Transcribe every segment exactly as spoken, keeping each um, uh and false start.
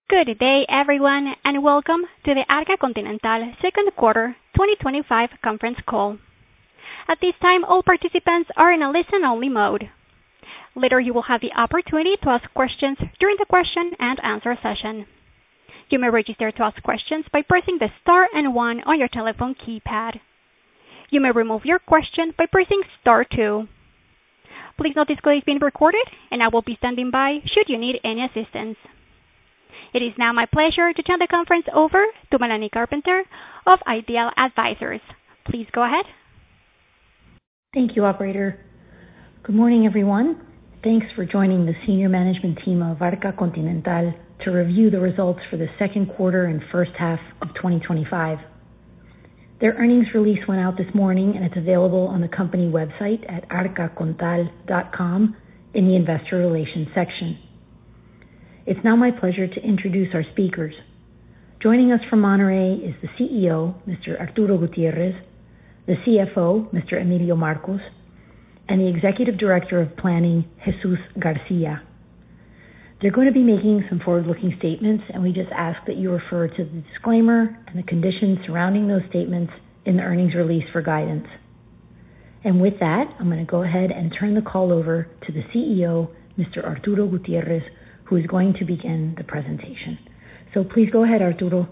Good day, everyone, and welcome to the Arca Continental second quarter twenty twenty-five conference call. At this time, all participants are in a listen-only mode. Later, you will have the opportunity to ask questions during the question and answer session. You may register to ask questions by pressing the star and one on your telephone keypad. You may remove your question by pressing star two. Please note this call is being recorded, and I will be standing by should you need any assistance. It is now my pleasure to turn the conference over to Melanie Carpenter of Ideal Advisors. Please go ahead. Thank you, operator. Good morning, everyone. Thanks for joining the senior management team of Arca Continental to review the results for the second quarter and first half of twenty twenty-five. Their earnings release went out this morning, and it's available on the company website at arca contal dot com in the investor relations section. It's now my pleasure to introduce our speakers. Joining us from Monterrey is the C E O, Mister Arturo Gutierrez, the C F O, Mister Emilio Marcos, and the Executive Director of Planning, Jesus Garcia. They're going to be making some forward-looking statements, and we just ask that you refer to the disclaimer and the conditions surrounding those statements in the earnings release for guidance. And with that, I'm going to go ahead and turn the call over to the C E O, Mister Arturo Gutierrez, who is going to begin the presentation. So please go ahead, Arturo.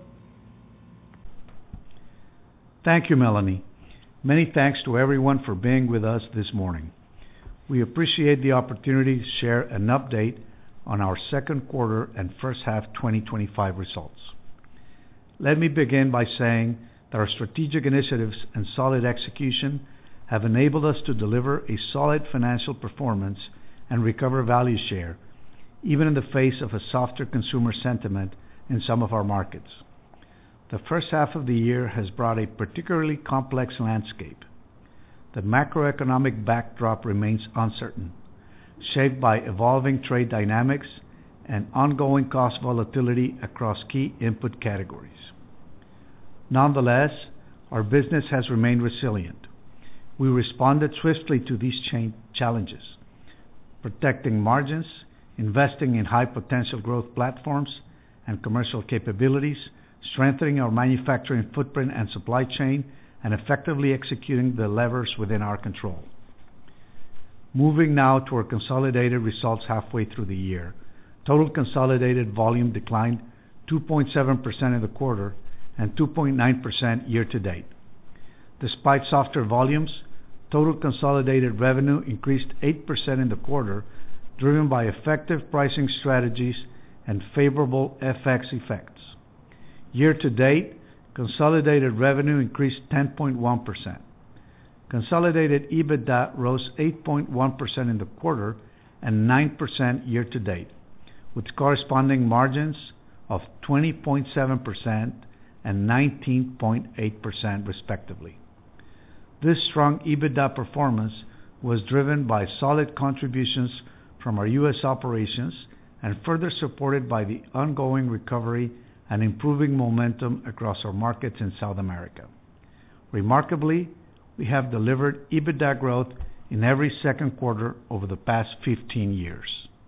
Thank you, Melanie. Many thanks to everyone for being with us this morning. We appreciate the opportunity to share an update on our second quarter and first half twenty twenty-five results. Let me begin by saying that our strategic initiatives and solid execution have enabled us to deliver a solid financial performance and recover value share, even in the face of a softer consumer sentiment in some of our markets. The first half of the year has brought a particularly complex landscape. The macroeconomic backdrop remains uncertain, shaped by evolving trade dynamics and ongoing cost volatility across key input categories. Nonetheless, our business has remained resilient. We responded swiftly to these cha- challenges, protecting margins, investing in high-potential growth platforms and commercial capabilities, strengthening our manufacturing footprint and supply chain, and effectively executing the levers within our control. Moving now to our consolidated results halfway through the year. Total consolidated volume declined two point seven percent in the quarter and two point nine percent year-to-date. Despite softer volumes, total consolidated revenue increased eight percent in the quarter, driven by effective pricing strategies and favorable F X effects. Year-to-date, consolidated revenue increased ten point one percent. Consolidated EBITDA rose eight point one percent in the quarter and nine percent year-to-date, with corresponding margins of twenty point seven percent and nineteen point eight percent respectively. This strong EBITDA performance was driven by solid contributions from our U S operations and further supported by the ongoing recovery and improving momentum across our markets in South America. Remarkably, we have delivered EBITDA growth in every second quarter over the past fifteen years.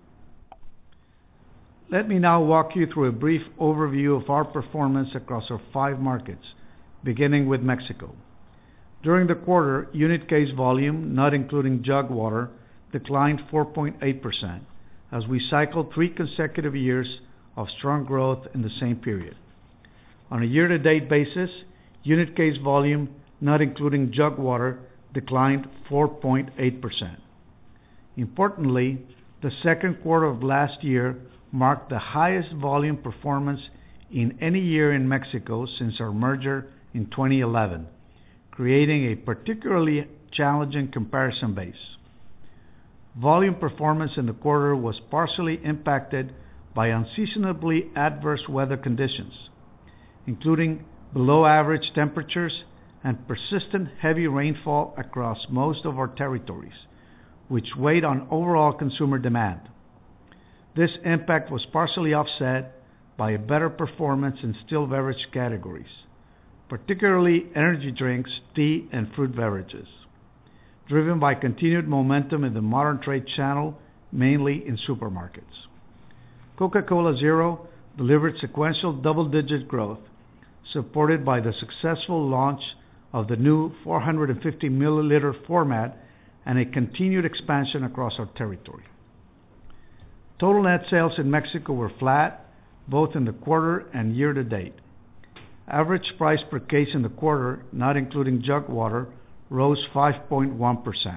Let me now walk you through a brief overview of our performance across our five markets, beginning with Mexico. During the quarter, unit case volume, not including jug water, declined four point eight percent as we cycled three consecutive years of strong growth in the same period. On a year-to-date basis, unit case volume, not including jug water, declined four point eight percent. Importantly, the second quarter of last year marked the highest volume performance in any year in Mexico since our merger in twenty eleven, creating a particularly challenging comparison base. Volume performance in the quarter was partially impacted by unseasonably adverse weather conditions, including below average temperatures and persistent heavy rainfall across most of our territories, which weighed on overall consumer demand. This impact was partially offset by a better performance in still beverage categories, particularly energy drinks, tea, and fruit beverages, driven by continued momentum in the modern trade channel, mainly in supermarkets. Coca-Cola Zero delivered sequential double-digit growth, supported by the successful launch of the new four hundred fifty milliliter format and a continued expansion across our territory. Total net sales in Mexico were flat, both in the quarter and year to date. Average price per case in the quarter, not including jug water, rose five point one percent.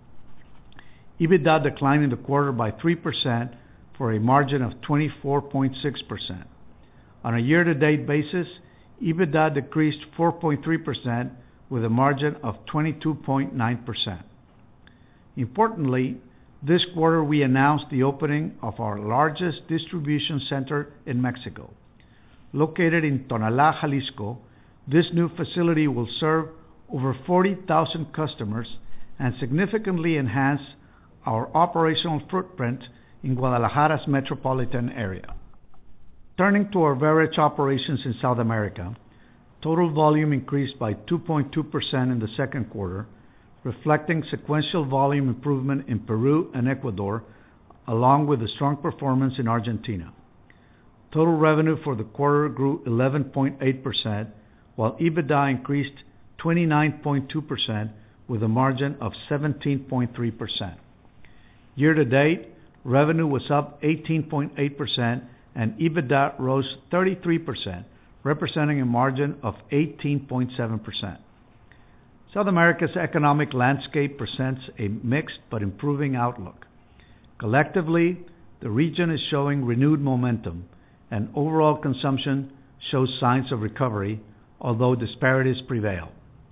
EBITDA declined in the quarter by three percent for a margin of twenty-four point six percent. On a year-to-date basis, EBITDA decreased four point three percent with a margin of twenty-two point nine percent. Importantly, this quarter we announced the opening of our largest distribution center in Mexico. Located in Tonalá, Jalisco, this new facility will serve over forty thousand customers and significantly enhance our operational footprint in Guadalajara's metropolitan area. Turning to our beverage operations in South America, total volume increased by two point two percent in the second quarter, reflecting sequential volume improvement in Peru and Ecuador, along with a strong performance in Argentina. Total revenue for the quarter grew eleven point eight percent, while EBITDA increased twenty-nine point two percent with a margin of seventeen point three percent. Year to date, revenue was up eighteen point eight percent and EBITDA rose thirty-three percent, representing a margin of eighteen point seven percent. South America's economic landscape presents a mixed but improving outlook. Collectively, the region is showing renewed momentum, and overall consumption shows signs of recovery, although disparities prevail.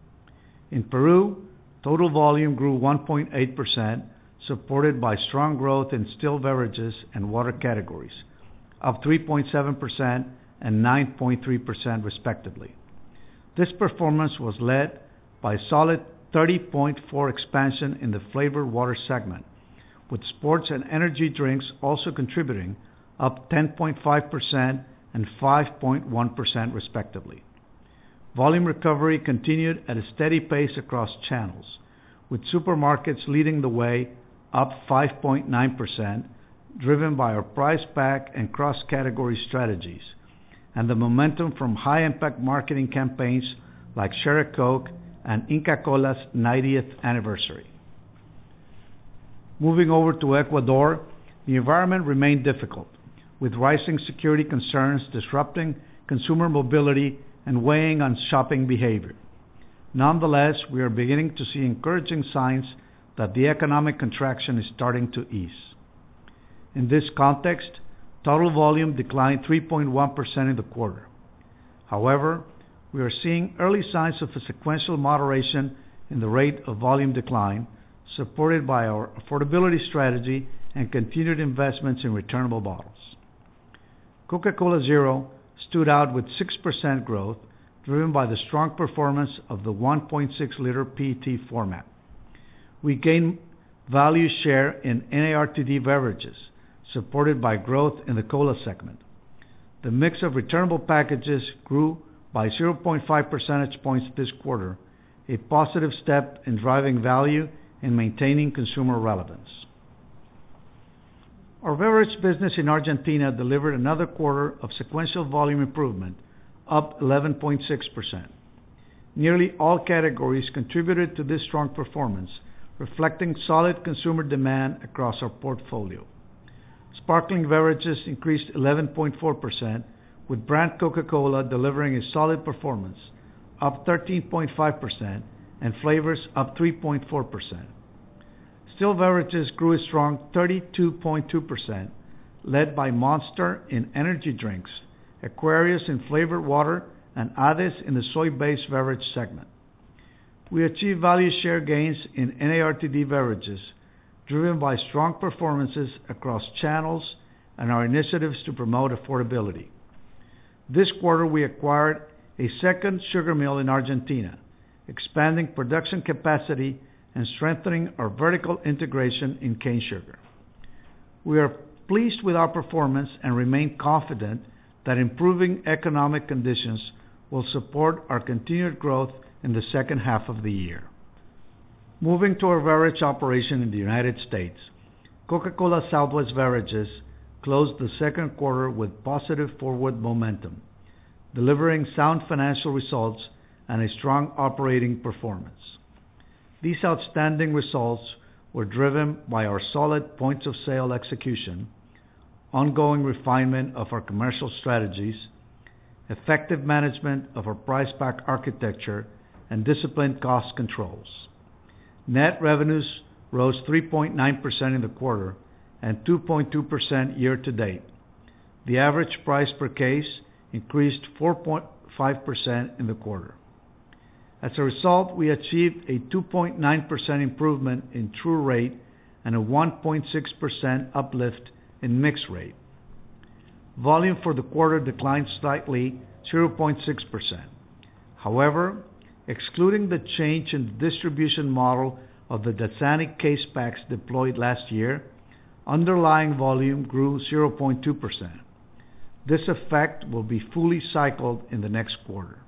In Peru, total volume grew one point eight percent, supported by strong growth in still beverages and water categories, up three point seven percent and nine point three percent respectively. This performance was led by solid thirty point four percent expansion in the flavored water segment, with sports and energy drinks also contributing, up ten point five percent and five point one percent respectively. Volume recovery continued at a steady pace across channels, with supermarkets leading the way, up five point nine percent, driven by our price pack and cross-category strategies, and the momentum from high-impact marketing campaigns like Share a Coke and Inca Cola's ninetieth anniversary. Moving over to Ecuador, the environment remained difficult, with rising security concerns disrupting consumer mobility and weighing on shopping behavior. Nonetheless, we are beginning to see encouraging signs that the economic contraction is starting to ease. In this context, total volume declined three point one percent in the quarter. However, we are seeing early signs of a sequential moderation in the rate of volume decline, supported by our affordability strategy and continued investments in returnable bottles. Coca-Cola Zero stood out with six percent growth, driven by the strong performance of the one point six liter P E T format. We gained value share in N A R T D beverages, supported by growth in the cola segment. The mix of returnable packages grew by zero point five percentage points this quarter, a positive step in driving value and maintaining consumer relevance. Our beverage business in Argentina delivered another quarter of sequential volume improvement, up eleven point six percent. Nearly all categories contributed to this strong performance, reflecting solid consumer demand across our portfolio. Sparkling beverages increased eleven point four percent, with brand Coca-Cola delivering a solid performance, up thirteen point five percent, and flavors up three point four percent. Still beverages grew a strong thirty-two point two percent, led by Monster in energy drinks, Aquarius in flavored water, and Hades in the soy-based beverage segment. We achieved value share gains in N A R T D beverages, driven by strong performances across channels and our initiatives to promote affordability. This quarter, we acquired a second sugar mill in Argentina, expanding production capacity and strengthening our vertical integration in cane sugar. We are pleased with our performance and remain confident that improving economic conditions will support our continued growth in the second half of the year. Moving to our beverage operation in the United States, Coca-Cola Southwest Beverages closed the second quarter with positive forward momentum, delivering sound financial results and a strong operating performance. These outstanding results were driven by our solid points of sale execution, ongoing refinement of our commercial strategies, effective management of our price pack architecture, and disciplined cost controls. Net revenues rose three point nine percent in the quarter and two point two percent year to date. The average price per case increased four point five percent in the quarter. As a result, we achieved a two point nine percent improvement in true rate and a one point six percent uplift in mix rate. Volume for the quarter declined slightly, zero point six percent. However, excluding the change in the distribution model of the Dasani case packs deployed last year, underlying volume grew zero point two percent. This effect will be fully cycled in the next quarter.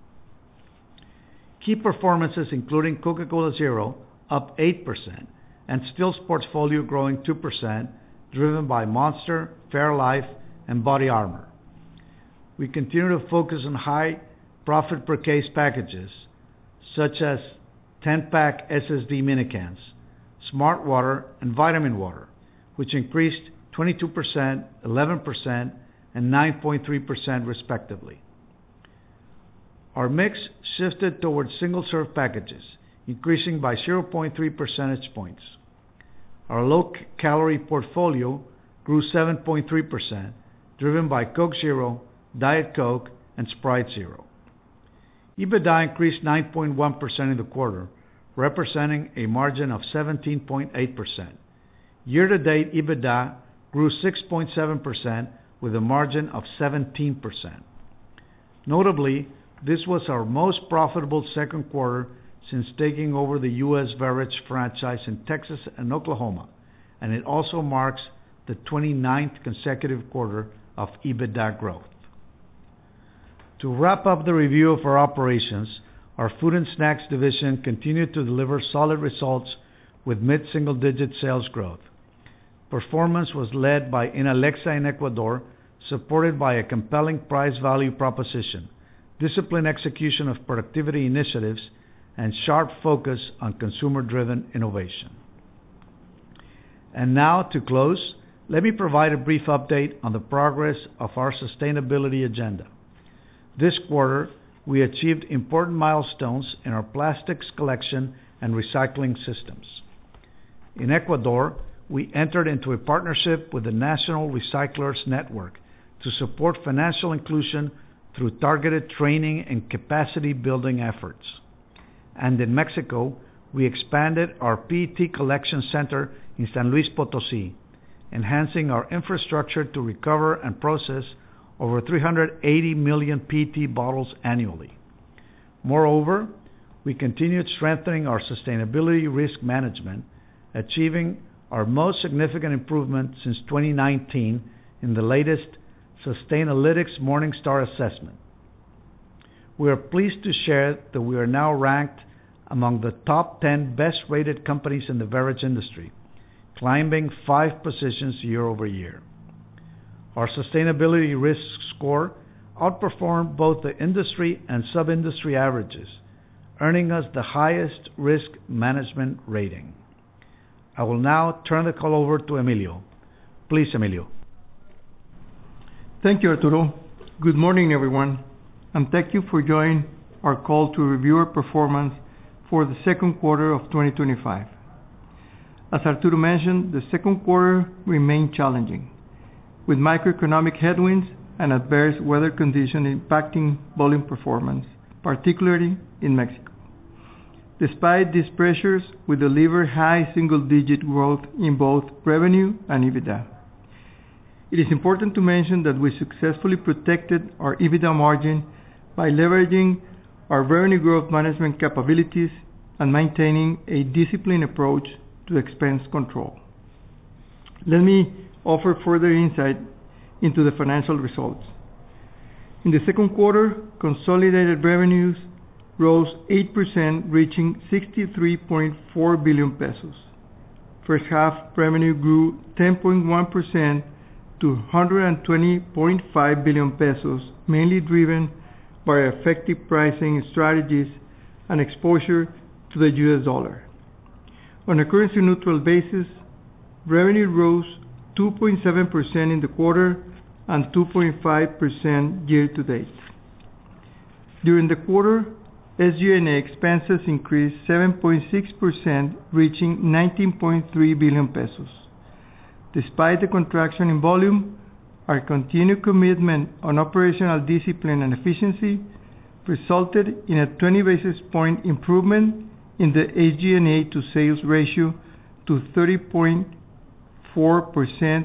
Key performances including Coca-Cola Zero up eight percent and Stills portfolio growing two percent, driven by Monster, Fairlife, and BODYARMOR. We continue to focus on high profit per case packages such as ten-pack S S D minicans, Smart Water, and Vitamin Water, which increased twenty-two percent, eleven percent, and nine point three percent respectively. Our mix shifted towards single-serve packages, increasing by zero point three percentage points. Our low-calorie portfolio grew seven point three percent, driven by Coke Zero, Diet Coke, and Sprite Zero. EBITDA increased nine point one percent in the quarter, representing a margin of seventeen point eight percent. Year-to-date EBITDA grew six point seven percent with a margin of seventeen percent. Notably, this was our most profitable second quarter since taking over the U S beverage franchise in Texas and Oklahoma, and it also marks the twenty-ninth consecutive quarter of EBITDA growth. To wrap up the review of our operations, our food and snacks division continued to deliver solid results with mid-single-digit sales growth. Performance was led by Inalecsa in Ecuador, supported by a compelling price-value proposition, disciplined execution of productivity initiatives, and sharp focus on consumer-driven innovation. And now, to close, let me provide a brief update on the progress of our sustainability agenda. This quarter, we achieved important milestones in our plastics collection and recycling systems. In Ecuador, we entered into a partnership with the National Recyclers Network to support financial inclusion through targeted training and capacity building efforts. And in Mexico, we expanded our P E T collection center in San Luis Potosí, enhancing our infrastructure to recover and process over three hundred eighty million P E T bottles annually. Moreover, we continued strengthening our sustainability risk management, achieving our most significant improvement since twenty nineteen in the latest Sustainalytics Morningstar assessment. We are pleased to share that we are now ranked among the top ten best-rated companies in the beverage industry, climbing five positions year over year. Our sustainability risk score outperformed both the industry and sub-industry averages, earning us the highest risk management rating. I will now turn the call over to Emilio. Please, Emilio. Thank you, Arturo. Good morning, everyone, and thank you for joining our call to review our performance for the second quarter of twenty twenty-five. As Arturo mentioned, the second quarter remained challenging, with macroeconomic headwinds and adverse weather conditions impacting volume performance, particularly in Mexico. Despite these pressures, we delivered high single-digit growth in both revenue and EBITDA. It is important to mention that we successfully protected our EBITDA margin by leveraging our revenue growth management capabilities and maintaining a disciplined approach to expense control. Let me offer further insight into the financial results. In the second quarter, consolidated revenues rose eight percent, reaching sixty-three point four billion pesos. First half revenue grew ten point one percent to one hundred twenty point five billion pesos, mainly driven by effective pricing strategies and exposure to the U S dollar. On a currency-neutral basis, revenue rose two point seven percent in the quarter and two point five percent year-to-date. During the quarter, S G and A expenses increased seven point six percent, reaching nineteen point three billion pesos. Despite the contraction in volume, our continued commitment on operational discipline and efficiency resulted in a twenty basis point improvement in the S G and A to sales ratio to thirty point four percent.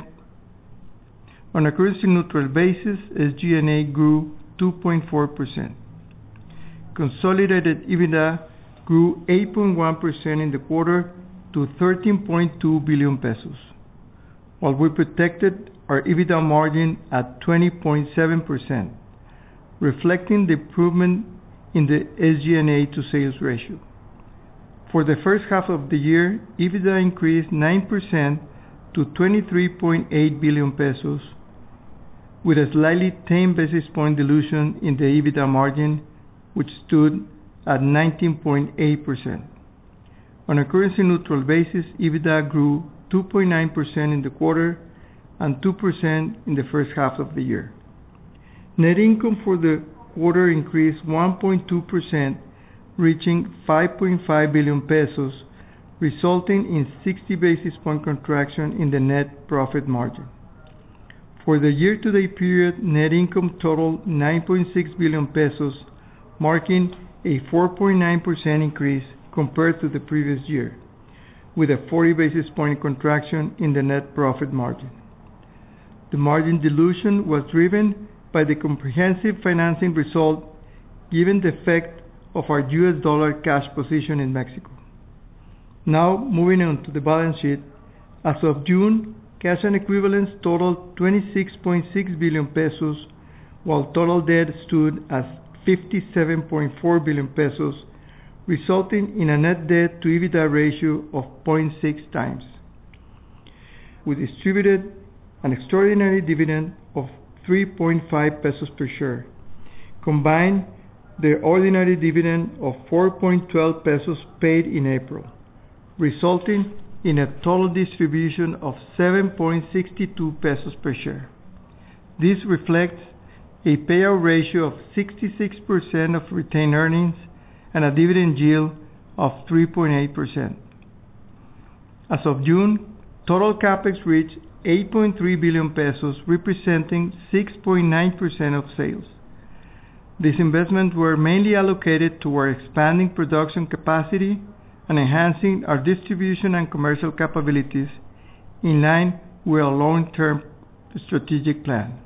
On a currency-neutral basis, S G and A grew two point four percent. Consolidated EBITDA grew eight point one percent in the quarter to thirteen point two billion pesos, while we protected our EBITDA margin at twenty point seven percent, reflecting the improvement in the S G and A to sales ratio. For the first half of the year, EBITDA increased nine percent to twenty-three point eight billion pesos, with a slightly ten basis point dilution in the EBITDA margin, which stood at nineteen point eight percent. On a currency-neutral basis, EBITDA grew two point nine percent in the quarter and two percent in the first half of the year. Net income for the quarter increased one point two percent, reaching five point five billion pesos, resulting in sixty basis point contraction in the net profit margin. For the year-to-date period, net income totaled nine point six billion pesos, marking a four point nine percent increase compared to the previous year, with a forty basis point contraction in the net profit margin. The margin dilution was driven by the comprehensive financing result, given the effect of our U S dollar cash position in Mexico. Now, moving on to the balance sheet. As of June, cash and equivalents totaled twenty-six point six billion pesos, while total debt stood at fifty-seven point four billion pesos, resulting in a net debt to EBITDA ratio of zero point six times. We distributed an extraordinary dividend of three point five pesos per share. Combined, the ordinary dividend of four point one two pesos paid in April, resulting in a total distribution of seven point six two pesos per share. This reflects a payout ratio of sixty-six percent of retained earnings and a dividend yield of three point eight percent. As of June, total capex reached eight point three billion pesos, representing six point nine percent of sales. These investments were mainly allocated toward expanding production capacity and enhancing our distribution and commercial capabilities in line with our long-term strategic plan.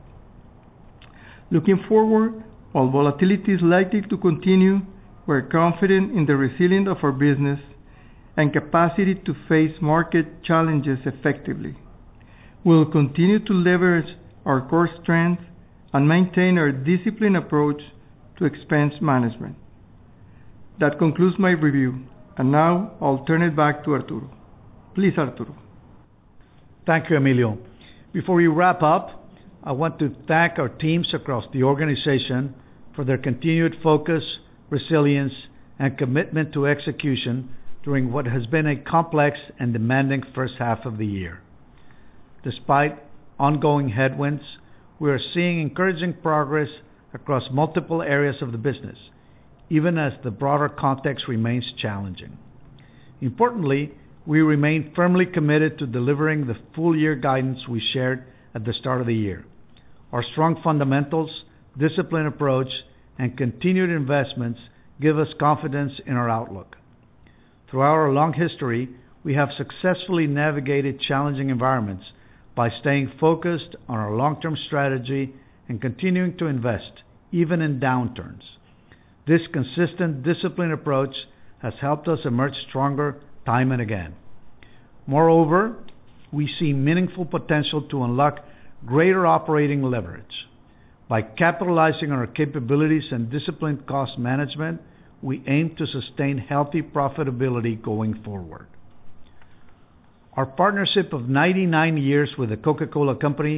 Looking forward, while volatility is likely to continue, we're confident in the resilience of our business and capacity to face market challenges effectively. We'll continue to leverage our core strengths and maintain our disciplined approach to expense management. That concludes my review, and now I'll turn it back to Arturo. Please, Arturo. Thank you, Emilio. Before we wrap up, I want to thank our teams across the organization for their continued focus, resilience, and commitment to execution during what has been a complex and demanding first half of the year. Despite ongoing headwinds, we are seeing encouraging progress across multiple areas of the business, even as the broader context remains challenging. Importantly, we remain firmly committed to delivering the full-year guidance we shared at the start of the year. Our strong fundamentals, disciplined approach, and continued investments give us confidence in our outlook. Throughout our long history, we have successfully navigated challenging environments by staying focused on our long-term strategy and continuing to invest, even in downturns. This consistent, disciplined approach has helped us emerge stronger time and again. Moreover, we see meaningful potential to unlock greater operating leverage. By capitalizing on our capabilities and disciplined cost management, we aim to sustain healthy profitability going forward. Our partnership of ninety-nine years with the Coca-Cola Company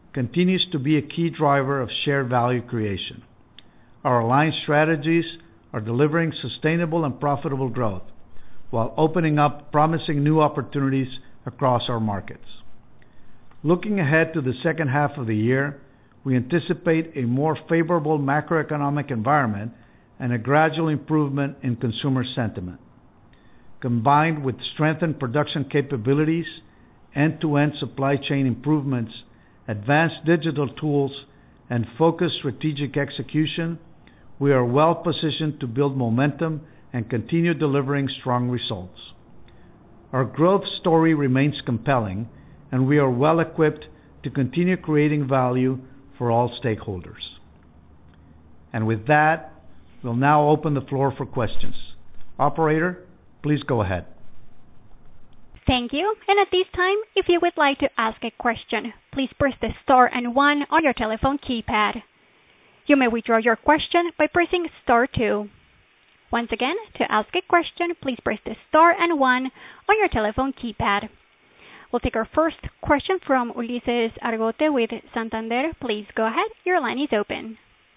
continues to be a key driver of share value creation. Our aligned strategies are delivering sustainable and profitable growth while opening up promising new opportunities across our markets. Looking ahead to the second half of the year, we anticipate a more favorable macroeconomic environment and a gradual improvement in consumer sentiment. Combined with strengthened production capabilities, end-to-end supply chain improvements, advanced digital tools, and focused strategic execution, we are well positioned to build momentum and continue delivering strong results. Our growth story remains compelling, and we are well equipped to continue creating value for all stakeholders. And with that, we'll now open the floor for questions. Operator, please go ahead. Thank you. And at this time, if you would like to ask a question, please press the star and one on your telephone keypad. You may withdraw your question by pressing star two. Once again, to ask a question, please press the star and one on your telephone keypad. We'll take our first question from Ulises Argote with Santander. Please go ahead. Your line is open.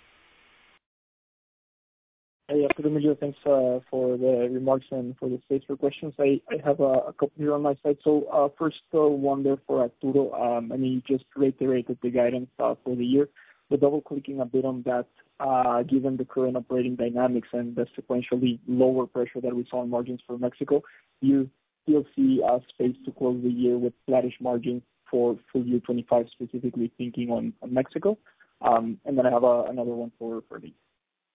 Hey, Arturo, Emilio, thanks uh, for the remarks and for the space for questions. I, I have a, a couple here on my side. So uh, first uh, one there for Arturo. Um, I mean, you just reiterated the guidance uh, for the year, but double-clicking a bit on that, uh, given the current operating dynamics and the sequentially lower pressure that we saw in margins for Mexico, you still see a space to close the year with flattish margins for full year twenty-five, specifically thinking on, on Mexico. Um, and then I have a, another one for, for me.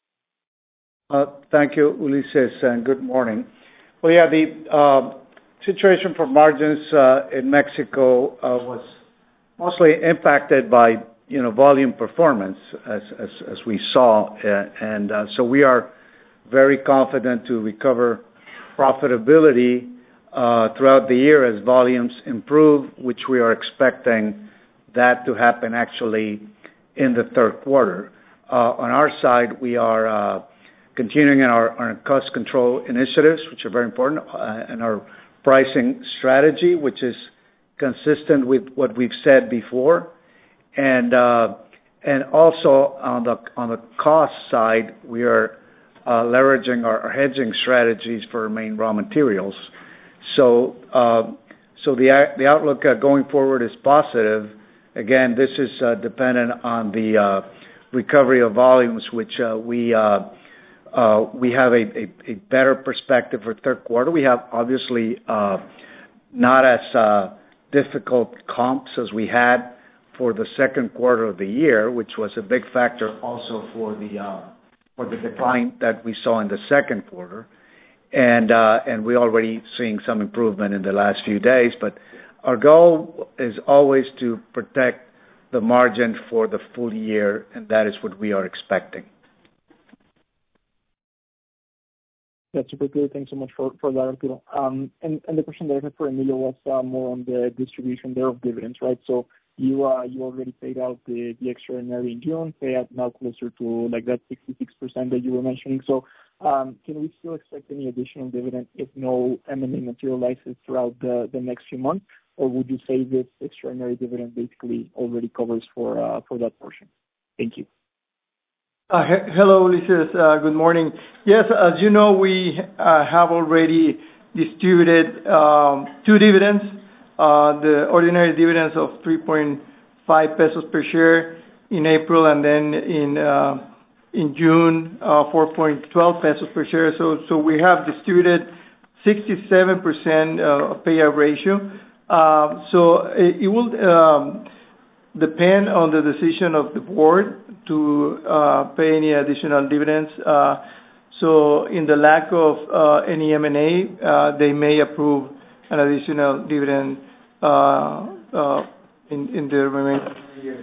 Uh, thank you, Ulises, and good morning. Well, yeah, the uh, situation for margins uh, in Mexico uh, was mostly impacted by, you know, volume performance, as as, as we saw, uh, and uh, so we are very confident to recover profitability uh, throughout the year as volumes improve, which we are expecting that to happen actually in the third quarter. Uh, on our side, we are uh, continuing in our, our cost control initiatives, which are very important, uh, and our pricing strategy, which is consistent with what we've said before, and uh, and also on the on the cost side, we are uh, leveraging our, our hedging strategies for main raw materials. So uh, so the the outlook uh, going forward is positive. Again, this is uh, dependent on the uh, recovery of volumes, which uh, we. Uh, Uh, we have a, a, a better perspective for third quarter. We have obviously uh, not as uh, difficult comps as we had for the second quarter of the year, which was a big factor also for the uh, for the decline that we saw in the second quarter, and uh, and we're already seeing some improvement in the last few days. But our goal is always to protect the margin for the full year, and that is what we are expecting. That's super clear. Thanks so much for, for that, Arturo. Um, and, and the question that I had for Emilio was uh, more on the distribution there of dividends, right? So you uh, you already paid out the, the extraordinary in June, pay out now closer to like that sixty-six percent that you were mentioning. So um, can we still expect any additional dividend if no M and A materializes throughout the, the next few months? Or would you say this extraordinary dividend basically already covers for uh, for that portion? Thank you. Uh, he- hello, Ulises. Uh, good morning. Yes, as you know, we uh, have already distributed um, two dividends. Uh, the ordinary dividends of three point five pesos per share in April, and then in uh, in June, uh, four point one two pesos per share. So, so we have distributed sixty-seven percent uh, payout ratio. Uh, so it, it will um, depend on the decision of the board to uh, pay any additional dividends. Uh, so in the lack of uh, any M and A, uh, they may approve an additional dividend uh, uh, in, in the remaining year.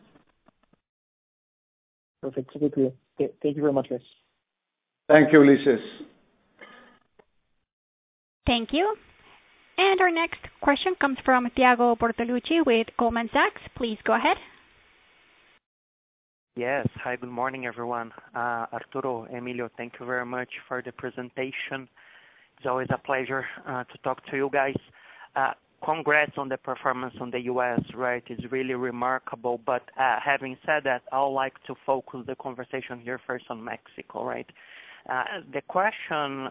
Perfect. Super clear. Th- thank you very much, guys. Thank you, Ulises. Thank you. And our next question comes from Thiago Bortolucci with Goldman Sachs. Please go ahead. Yes. Hi, good morning, everyone. Uh, Arturo, Emilio, thank you very much for the presentation. It's always a pleasure uh, to talk to you guys. Uh, congrats on the performance on the U S, right? It's really remarkable. But uh, having said that, I would like to focus the conversation here first on Mexico, right? Uh, the question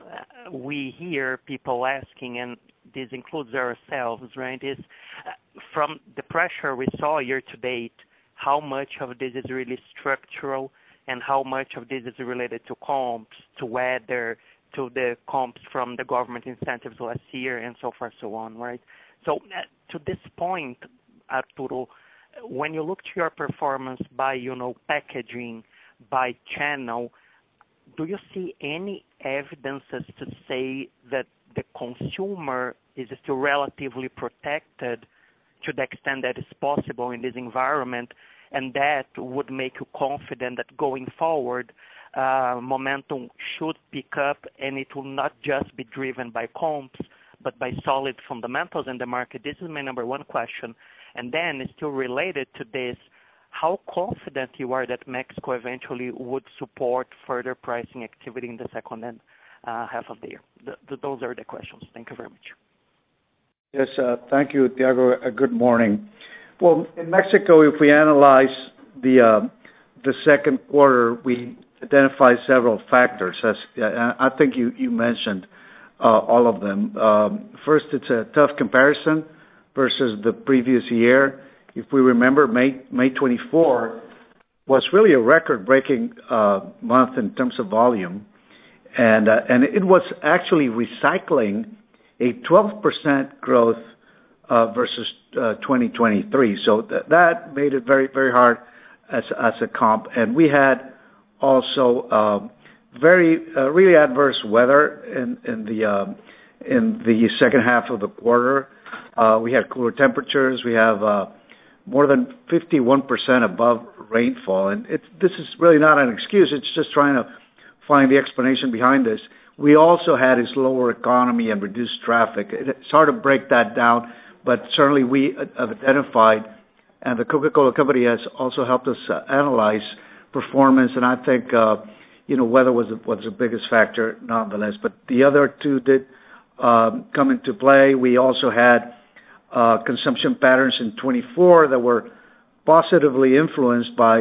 we hear people asking, and this includes ourselves, right, is uh, from the pressure we saw year to date, how much of this is really structural and how much of this is related to comps, to weather, to the comps from the government incentives last year, and so forth, so on, right? So uh, to this point, Arturo, when you look to your performance by, you know, packaging, by channel, do you see any evidences to say that the consumer is still relatively protected to the extent that is possible in this environment, and that would make you confident that going forward, uh, momentum should pick up and it will not just be driven by comps, but by solid fundamentals in the market? This is my number one question. And then still related to this, how confident you are that Mexico eventually would support further pricing activity in the second and, uh, half of the year? The, the, those are the questions. Thank you very much. Yes, uh, thank you, Tiago. Uh, good morning. Well, in Mexico, if we analyze the uh, the second quarter, we identify several factors. As uh, I think you you mentioned uh, all of them. Um, first, it's a tough comparison versus the previous year. If we remember, May May twenty-fourth was really a record-breaking uh, month in terms of volume, and uh, and it was actually recycling a twelve percent growth uh, versus uh, twenty twenty-three. So th- that made it very very hard as as a comp, and we had also uh, very uh, really adverse weather in in the uh, in the second half of the quarter. Uh, we had cooler temperatures. We have uh, more than fifty-one percent above rainfall. And it's, this is really not an excuse. It's just trying to find the explanation behind this. We also had a slower economy and reduced traffic. It's hard to break that down, but certainly we have identified, and the Coca-Cola Company has also helped us uh, analyze performance, and I think, uh, you know, weather was, was the biggest factor nonetheless. But the other two did um, come into play. We also had Uh, consumption patterns in twenty-four that were positively influenced by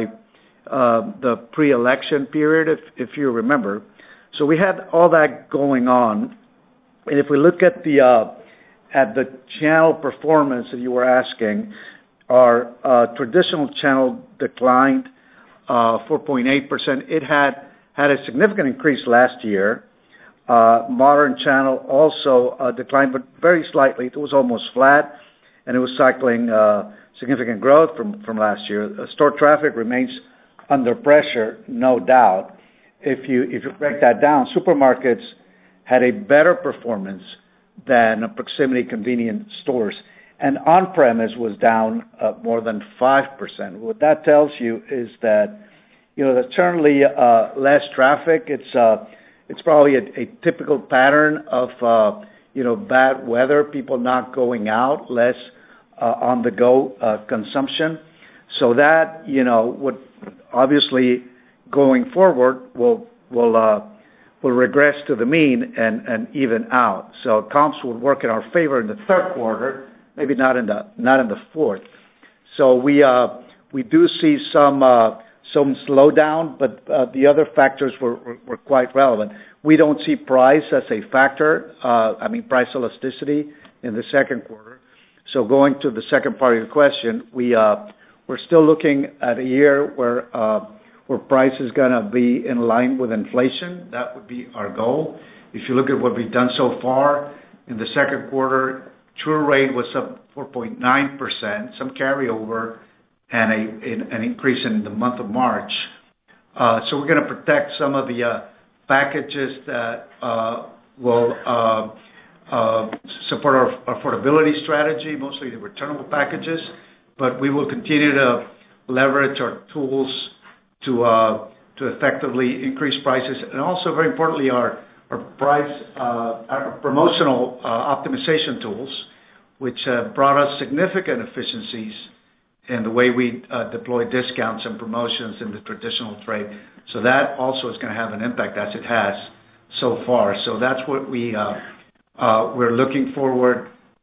uh, the pre-election period, if, if you remember. So we had all that going on. And if we look at the uh, at the channel performance that you were asking, our uh, traditional channel declined uh, four point eight percent. It had had a significant increase last year. Uh, modern channel also uh, declined, but very slightly. It was almost flat, and it was cycling uh, significant growth from, from last year. Uh, store traffic remains under pressure, no doubt. If you if you break that down, supermarkets had a better performance than proximity convenient stores, and on-premise was down uh, more than five percent. What that tells you is that, you know, there's certainly uh, less traffic. It's uh, It's probably a, a typical pattern of, uh, you know, bad weather, people not going out, less uh, on-the-go uh, consumption. So that, you know, would obviously going forward will will uh, will regress to the mean and, and even out. So comps would work in our favor in the third quarter, maybe not in the not in the fourth. So we uh, we do see some. Uh, Some slowdown, but uh, the other factors were, were, were quite relevant. We don't see price as a factor, uh, I mean price elasticity in the second quarter. So going to the second part of your question, we, uh, we're still looking at a year where, uh, where price is going to be in line with inflation. That would be our goal. If you look at what we've done so far, in the second quarter, true rate was up four point nine percent, some carryover, and a, an increase in the month of March. Uh, so we're going to protect some of the uh, packages that uh, will uh, uh, support our affordability strategy, mostly the returnable packages, but we will continue to leverage our tools to uh, to effectively increase prices, and also, very importantly, our, our price, uh, our promotional uh, optimization tools, which have brought us significant efficiencies and the way we uh, deploy discounts and promotions in the traditional trade. So that also is going to have an impact, as it has so far. So that's what we, uh, uh, we're looking forward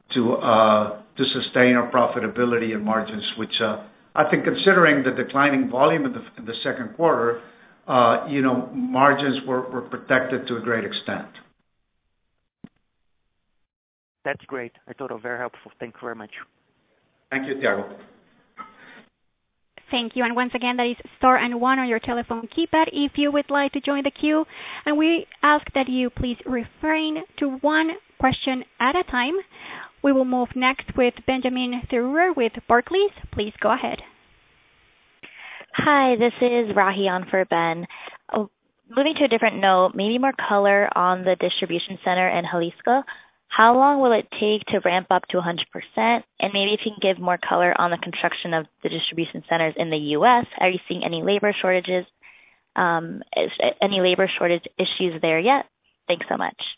to uh, to sustain our profitability and margins, which uh, I think, considering the declining volume in the, in the second quarter, uh, you know, margins were, were protected to a great extent. That's great. Arturo, very helpful. Thank you very much. Thank you, Thiago. Thank you. And once again, that is star and one on your telephone keypad if you would like to join the queue. And we ask that you please refrain to one question at a time. We will move next with Benjamin Theurer with Barclays. Please go ahead. Hi, this is Rahi on for Ben. Oh, moving to a different note, maybe more color on the distribution center in Jalisco. How long will it take to ramp up to one hundred percent? And maybe if you can give more color on the construction of the distribution centers in the U S. Are you seeing any labor shortages, um, is, any labor shortage issues there yet? Thanks so much.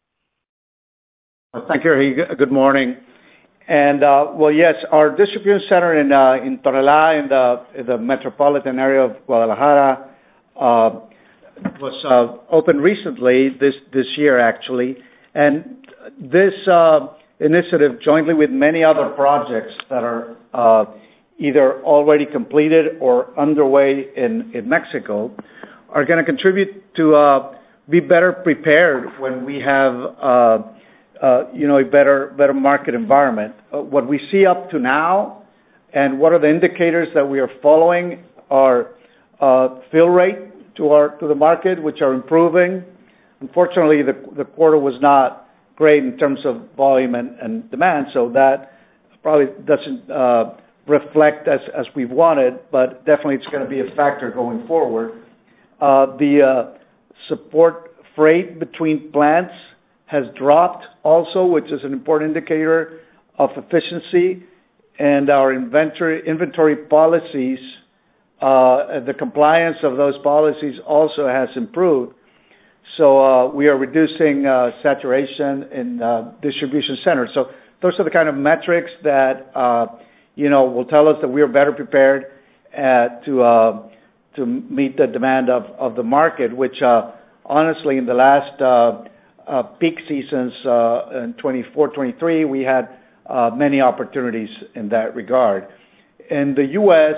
Well, thank you. Good morning. And uh, well, yes, our distribution center in uh, in Tonalá, in the in the metropolitan area of Guadalajara, uh, was uh, opened recently this this year actually, and this uh, initiative, jointly with many other projects that are uh, either already completed or underway in, in Mexico, are going to contribute to uh, be better prepared when we have, uh, uh, you know, a better better market environment. Uh, what we see up to now, and what are the indicators that we are following, are uh, fill rate to our to the market, which are improving. Unfortunately, the the quarter was not great in terms of volume and, and demand, so that probably doesn't uh, reflect as, as we've wanted, but definitely it's going to be a factor going forward. Uh, the uh, support freight between plants has dropped also, which is an important indicator of efficiency, and our inventory, inventory policies, uh, the compliance of those policies also has improved. So uh, we are reducing uh, saturation in uh, distribution centers. So those are the kind of metrics that uh, you know will tell us that we are better prepared uh, to uh, to meet the demand of, of the market. Which uh, honestly, in the last uh, uh, peak seasons uh, in twenty-four, twenty-three, we had uh, many opportunities in that regard. In the U S,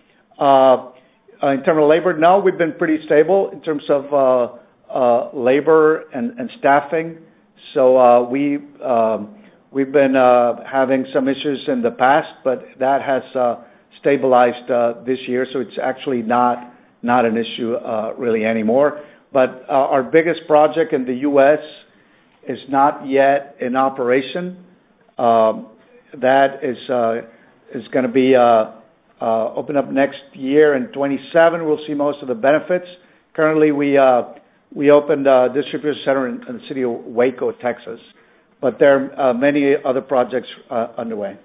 uh, in terms of labor, no, we've been pretty stable in terms of uh, Uh, labor and, and staffing. So uh, we um, we've been uh, having some issues in the past, but that has uh, stabilized uh, this year. So it's actually not not an issue uh, really anymore. But uh, our biggest project in the U S is not yet in operation. Um, that is uh, is going to be uh, uh, open up next year in twenty-seven. We'll see most of the benefits. Currently, we uh, We opened a distribution center in, in the city of Waco, Texas, but there are uh, many other projects uh, underway.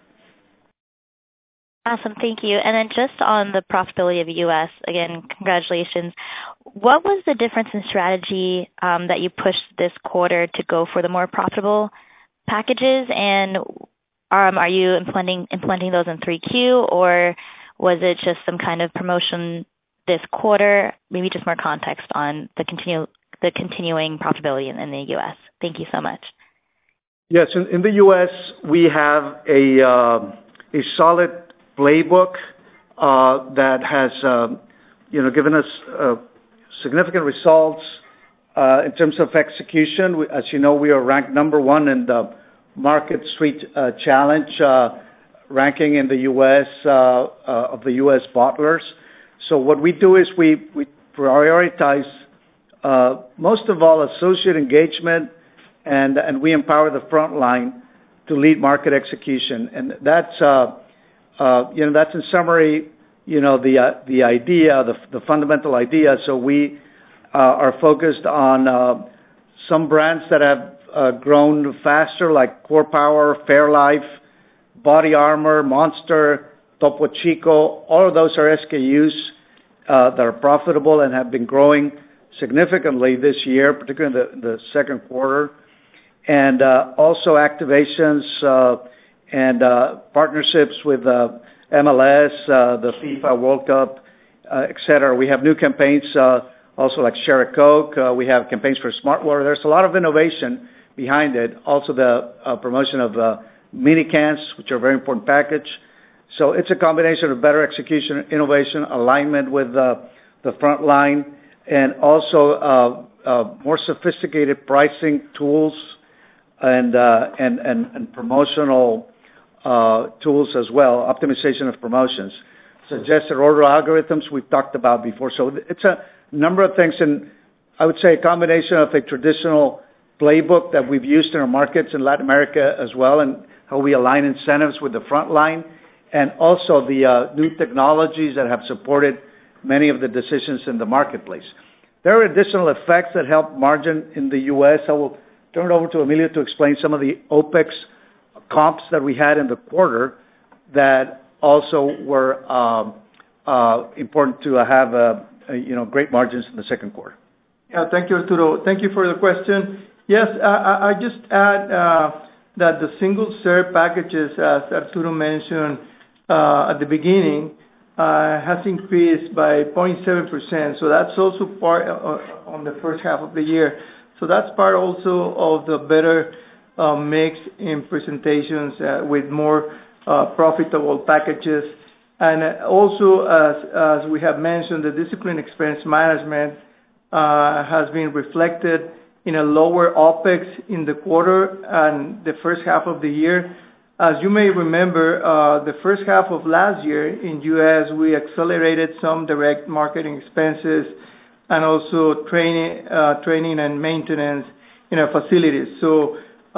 Awesome, thank you. And then just on the profitability of the U S, again, congratulations. What was the difference in strategy um, that you pushed this quarter to go for the more profitable packages? And um, are you implementing implementing those in three Q, or was it just some kind of promotion this quarter? Maybe just more context on the continue the continuing profitability in, in the U S. Thank you so much. Yes, in, in the U S we have a uh, a solid playbook uh, that has uh, you know given us uh, significant results uh, in terms of execution. We, as you know, we are ranked number one in the Market Street uh, Challenge uh, ranking in the U S uh, uh, of the U S bottlers. So what we do is we, we prioritize, uh, most of all, associate engagement, and, and we empower the front line to lead market execution. And that's, uh, uh, you know, that's in summary, you know, the, uh, the idea, the, the fundamental idea. So we uh, are focused on uh, some brands that have uh, grown faster, like Core Power, Fairlife, Body Armor, Monster, Topo Chico. All of those are S K Us uh, that are profitable and have been growing significantly this year, particularly in the, the second quarter. And uh, also activations uh, and uh, partnerships with uh, M L S, uh, the FIFA World Cup, uh, et cetera. We have new campaigns uh, also like Share a Coke. Uh, we have campaigns for Smart Water. There's a lot of innovation behind it. Also the uh, promotion of uh, mini cans, which are a very important package. So it's a combination of better execution, innovation, alignment with uh, the front line, and also uh, uh, more sophisticated pricing tools and uh, and, and, and promotional uh, tools as well, optimization of promotions. Suggested order algorithms we've talked about before. So it's a number of things, and I would say a combination of a traditional playbook that we've used in our markets in Latin America as well, and how we align incentives with the front line, and also the uh, new technologies that have supported many of the decisions in the marketplace. There are additional effects that help margin in the U S. I will turn it over to Emilio to explain some of the OPEX comps that we had in the quarter that also were um, uh, important to have uh, uh, you know great margins in the second quarter. Yeah, thank you, Arturo. Thank you for the question. Yes, I, I just add uh, that the single-serve packages, as Arturo mentioned uh, at the beginning, uh, has increased by zero point seven percent. So that's also part uh, on the first half of the year. So that's part also of the better uh, mix in presentations uh, with more uh, profitable packages. And also, as, as we have mentioned, the disciplined expense management uh, has been reflected in a lower OPEX in the quarter and the first half of the year. As you may remember, uh, the first half of last year in U S, we accelerated some direct marketing expenses and also training, uh, training and maintenance in our facilities. So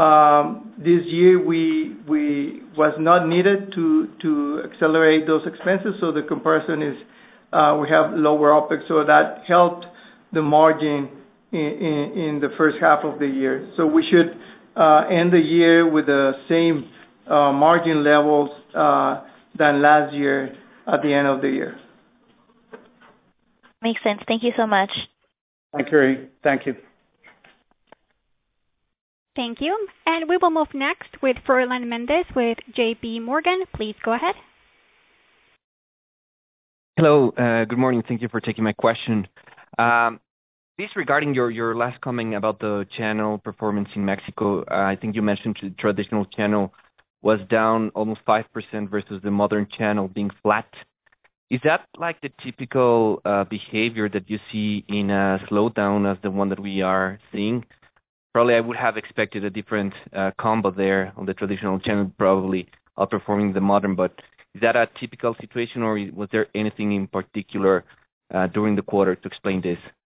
um, this year we we was not needed to to accelerate those expenses. So the comparison is uh, we have lower OPEX, so that helped the margin in, in, in the first half of the year. So we should uh, end the year with the same uh, margin levels uh, than last year at the end of the year. Makes sense. Thank you so much. Thank you. Thank you. Thank you. And we will move next with Froylan Mendez with J P Morgan. Please go ahead. Hello. Uh, good morning. Thank you for taking my question. Um, this regarding your, your last comment about the channel performance in Mexico. Uh, I think you mentioned the traditional channel was down almost five percent versus the modern channel being flat. Is that like the typical uh, behavior that you see in a slowdown as the one that we are seeing? Probably I would have expected a different uh, combo there on the traditional channel, probably outperforming the modern, but is that a typical situation, or was there anything in particular uh, during the quarter to explain this?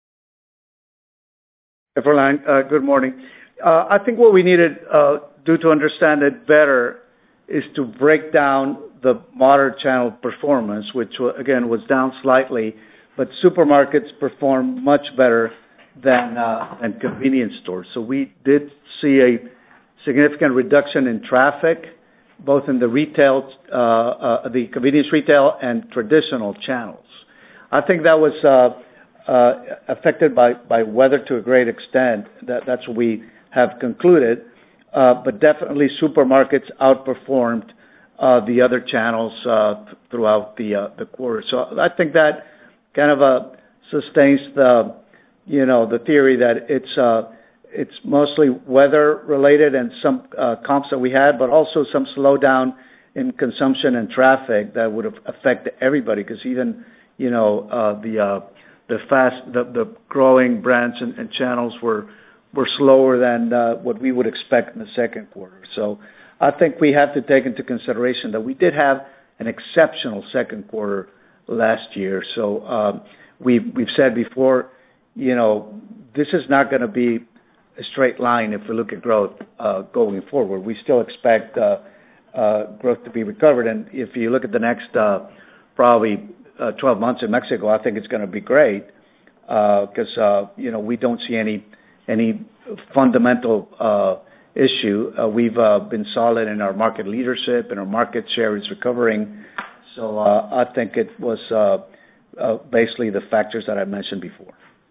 Froylan, uh, good morning. Uh, I think what we needed uh, do to understand it better is to break down the modern channel performance, which again was down slightly, but supermarkets performed much better than uh, than convenience stores. So we did see a significant reduction in traffic, both in the retail, uh, uh, the convenience retail and traditional channels. I think that was uh, uh, affected by, by weather to a great extent. That, that's what we have concluded. Uh, but definitely supermarkets outperformed uh, the other channels uh, throughout the uh, the quarter. So I think that kind of uh, sustains the you know the theory that it's uh, it's mostly weather related and some uh, comps that we had, but also some slowdown in consumption and traffic that would have affected everybody, because even you know uh, the uh, the fast the, the growing brands and, and channels were. were slower than uh, what we would expect in the second quarter. So I think we have to take into consideration that we did have an exceptional second quarter last year. So um, we've, we've said before, you know, this is not going to be a straight line if we look at growth uh, going forward. We still expect uh, uh, growth to be recovered. And if you look at the next uh, probably uh, twelve months in Mexico, I think it's going to be great because, uh, uh, you know, we don't see any any fundamental uh, issue. Uh, we've uh, been solid in our market leadership, and our market share is recovering. So uh, I think it was uh, uh, basically the factors that I mentioned before.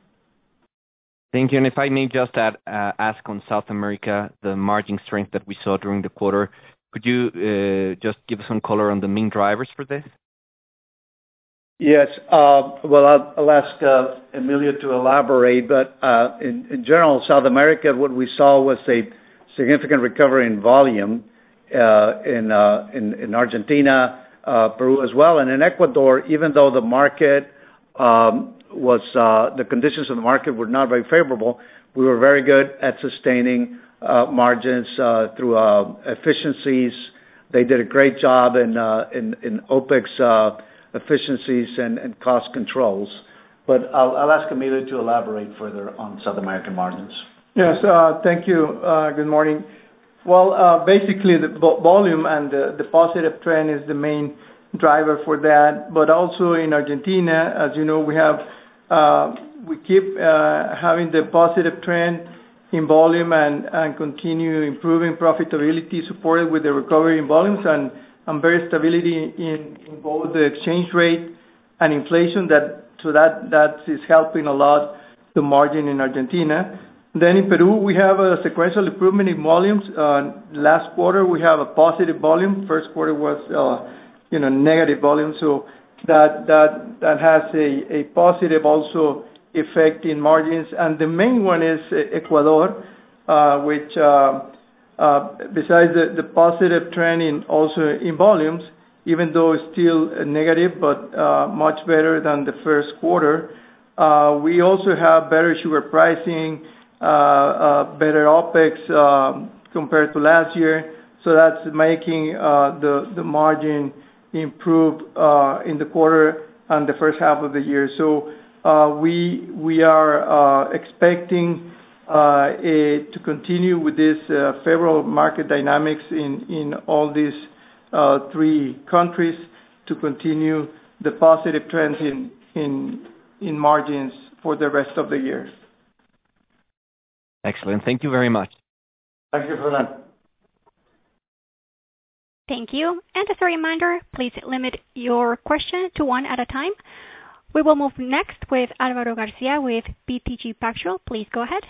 Thank you. And if I may just add, uh, ask on South America, the margin strength that we saw during the quarter, could you uh, just give us some color on the main drivers for this? Yes. Uh, well, I'll, I'll ask uh, Emilio to elaborate, but uh, in, in general, South America, what we saw was a significant recovery in volume uh, in, uh, in in Argentina, uh, Peru as well, and in Ecuador. Even though the market um, was uh, the conditions of the market were not very favorable, we were very good at sustaining uh, margins uh, through uh, efficiencies. They did a great job in uh, in, in OPEX uh, efficiencies and, and cost controls. But I'll, I'll ask Emilio to elaborate further on South American margins. Yes, uh, thank you. Uh, good morning. Well, uh, basically the volume and the, the positive trend is the main driver for that. But also in Argentina, as you know, we have uh, we keep uh, having the positive trend in volume and, and continue improving profitability supported with the recovery in volumes and, and very stability in, in both the exchange rate and inflation. That so that that is helping a lot the margin in Argentina. Then in Peru, we have a sequential improvement in volumes. Uh, last quarter, we have a positive volume. First quarter was, uh, you know, negative volume. So that that that has a, a positive also effect in margins. And the main one is Ecuador, uh, which uh, uh, besides the, the positive trend in also in volumes, even though it's still negative, but uh, much better than the first quarter. Uh, we also have better sugar pricing, uh, uh, better OPEX uh, compared to last year. So that's making uh, the, the margin improve uh, in the quarter and the first half of the year. So uh, we we are uh, expecting uh, a, to continue with this uh, favorable market dynamics in, in all these Uh, three countries to continue the positive trends in in in margins for the rest of the year. Excellent. Thank you very much. Thank you for that. Thank you. And as a reminder, please limit your question to one at a time. We will move next with Álvaro Garcia with B T G Pactual. Please go ahead.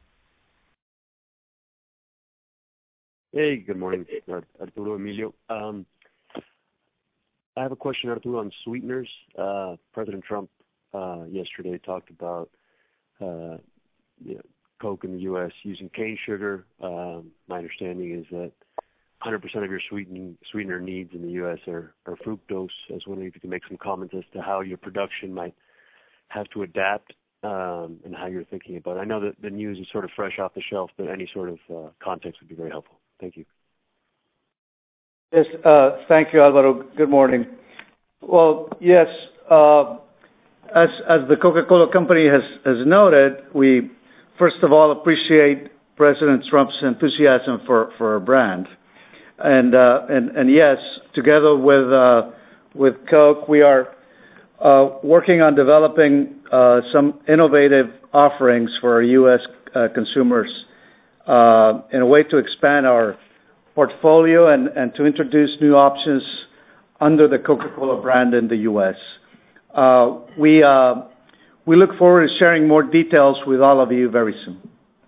Hey, good morning, Arturo, Emilio. Um, I have a question, Arturo, on sweeteners. Uh, President Trump uh, yesterday talked about uh, you know, Coke in the U S using cane sugar. Um, my understanding is that one hundred percent of your sweetening, sweetener needs in the U S are, are fructose. I was wondering if you could make some comments as to how your production might have to adapt um, and how you're thinking about it. I know that the news is sort of fresh off the shelf, but any sort of uh, context would be very helpful. Thank you. Yes, uh, thank you, Alvaro. Good morning. Well, yes, uh, as as the Coca-Cola Company has, has noted, we first of all appreciate President Trump's enthusiasm for, for our brand, and uh, and and yes, together with uh, with Coke, we are uh, working on developing uh, some innovative offerings for our U S uh, consumers. Uh, in a way to expand our portfolio and, and to introduce new options under the Coca-Cola brand in the U S. Uh, we uh, we look forward to sharing more details with all of you very soon.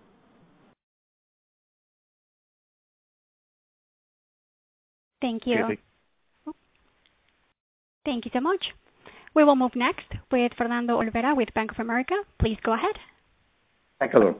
Thank you. Thank you so much. We will move next with Fernando Olvera with Bank of America. Please go ahead. Thank you.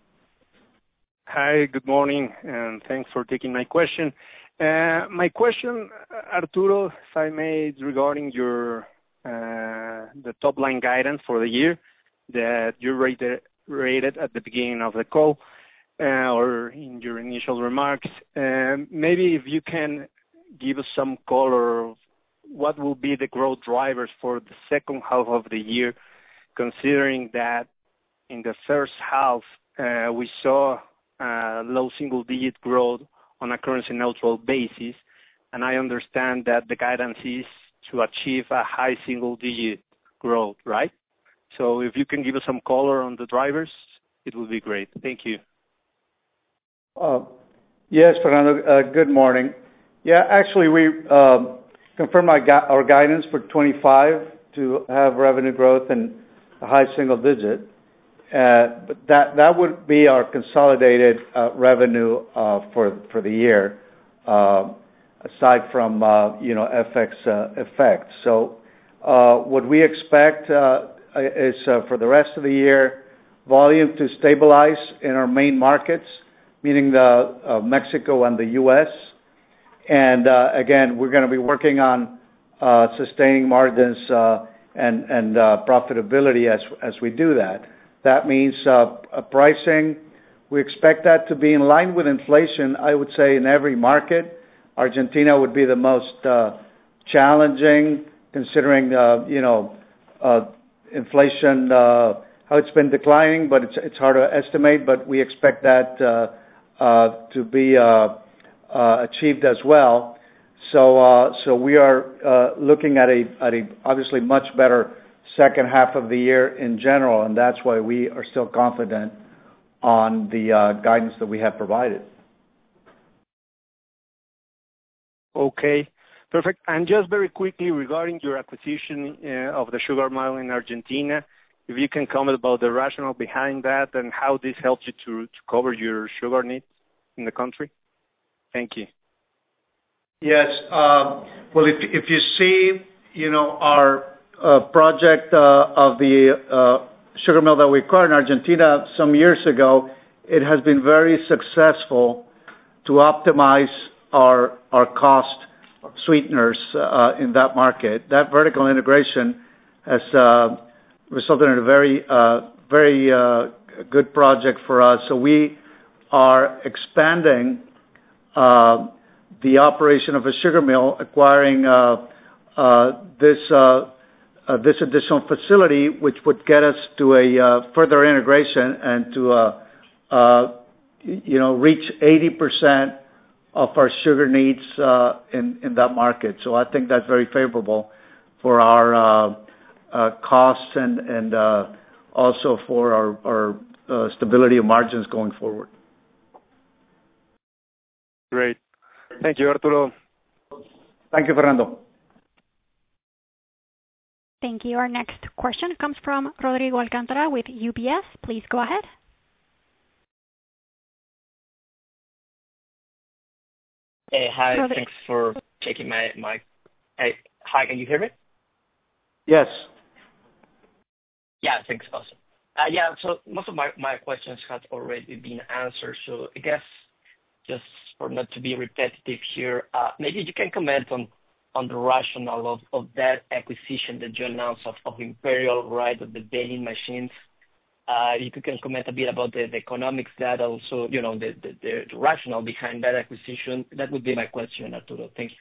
Hi, good morning, and thanks for taking my question. Uh, my question, Arturo, if I may, is regarding your uh, the top line guidance for the year that you rated, rated at the beginning of the call uh, or in your initial remarks. Um, maybe if you can give us some color of what will be the growth drivers for the second half of the year, considering that in the first half uh, we saw Uh, low single-digit growth on a currency-neutral basis, and I understand that the guidance is to achieve a high single-digit growth, right? So if you can give us some color on the drivers, it would be great. Thank you. Uh, yes, Fernando, uh, good morning. Yeah, actually, we uh, confirmed our, gu- our guidance for twenty-five to have revenue growth in a high single-digit. Uh, but that that would be our consolidated uh, revenue uh, for for the year, uh, aside from uh, you know F X uh, effects. So uh, what we expect uh, is uh, for the rest of the year, volume to stabilize in our main markets, meaning the uh, Mexico and the U S. And uh, again, we're going to be working on uh, sustaining margins uh, and and uh, profitability as as we do that. That means uh, pricing. We expect that to be in line with inflation. I would say in every market, Argentina would be the most uh, challenging, considering uh, you know uh, inflation uh, how it's been declining, but it's it's hard to estimate. But we expect that uh, uh, to be uh, uh, achieved as well. So uh, so we are uh, looking at a at a obviously much better second half of the year in general, and that's why we are still confident on the uh, guidance that we have provided. Okay, perfect. And just very quickly regarding your acquisition uh, of the sugar mill in Argentina, if you can comment about the rationale behind that and how this helps you to, to cover your sugar needs in the country. Thank you. Yes. Uh, well, if if you see, you know, our uh, project uh, of the uh, sugar mill that we acquired in Argentina some years ago, it has been very successful to optimize our our cost of sweeteners uh, in that market. That vertical integration has uh, resulted in a very uh, very uh, good project for us. So we are expanding uh, the operation of a sugar mill, acquiring uh, uh, this uh, uh, this additional facility, which would get us to a uh, further integration and to uh, uh, you know reach eighty percent of our sugar needs uh, in in that market. So I think that's very favorable for our uh, uh, costs and and uh, also for our our uh, stability of margins going forward. Great. Thank you, Arturo. Thank you, Fernando. Thank you. Our next question comes from Rodrigo Alcantara with U B S. Please go ahead. Hey, hi. Rodrigo. Thanks for taking my, my... Hey, hi, can you hear me? Yes. Yeah, thanks, awesome. Uh, yeah, so most of my, my questions have already been answered, so I guess just for not to be repetitive here, uh, maybe you can comment on, on the rationale of, of that acquisition that you announced of, of Imperial, right, of the vending machines. Uh, if you can comment a bit about the, the economics, that also, you know, the, the, the rationale behind that acquisition. That would be my question, Arturo. Thank you.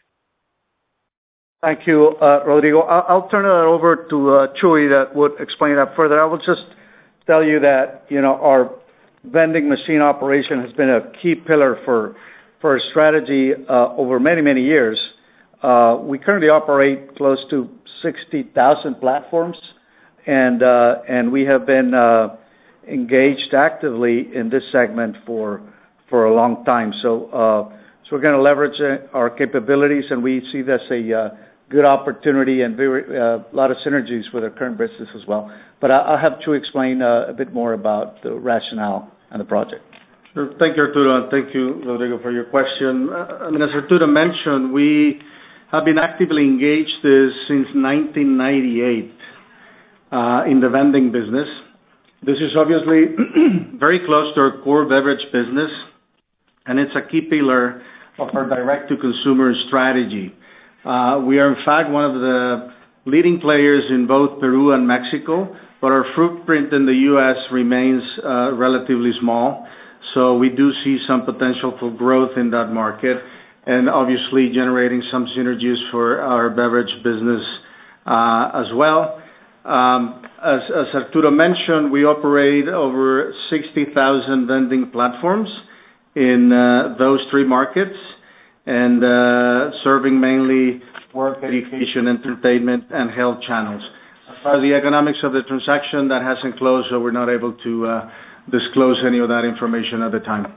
Thank you, uh, Rodrigo. I'll, I'll turn it over to uh, Chuy that would explain that further. I will just tell you that, you know, our vending machine operation has been a key pillar for for our strategy uh, over many, many years. Uh, we currently operate close to sixty thousand platforms, and uh, and we have been uh, engaged actively in this segment for for a long time. So uh, so we're going to leverage uh, our capabilities, and we see this a uh, good opportunity and very uh, a lot of synergies with our current business as well. But I'll have Chuy explain uh, a bit more about the rationale and the project. Sure. Thank you, Arturo, and thank you, Rodrigo, for your question. Uh, I mean, as Arturo mentioned, we have been actively engaged uh, since nineteen ninety-eight uh, in the vending business. This is obviously very close to our core beverage business, and it's a key pillar of our direct-to-consumer strategy. Uh, we are, in fact, one of the leading players in both Peru and Mexico, but our footprint in the U S remains uh, relatively small. So we do see some potential for growth in that market, and obviously generating some synergies for our beverage business uh, as well. Um, as, as Arturo mentioned, we operate over sixty thousand vending platforms in uh, those three markets, and uh, serving mainly work, education, entertainment, and health channels. As far as the economics of the transaction, that hasn't closed, so we're not able to uh, disclose any of that information at the time.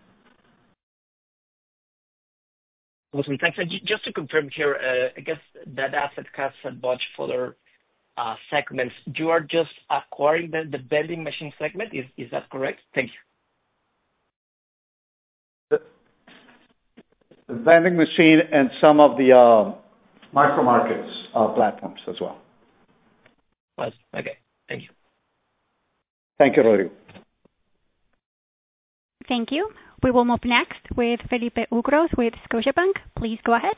Awesome. Thanks. And just to confirm here, uh, I guess that asset has a bunch of other uh, segments. You are just acquiring the, the vending machine segment. Is is that correct? Thank you. The vending machine and some of the uh, micro markets uh, platforms as well. Awesome. Okay. Thank you. Thank you, Rodrigo. Thank you. We will move next with Felipe Ucros with Scotiabank. Please go ahead.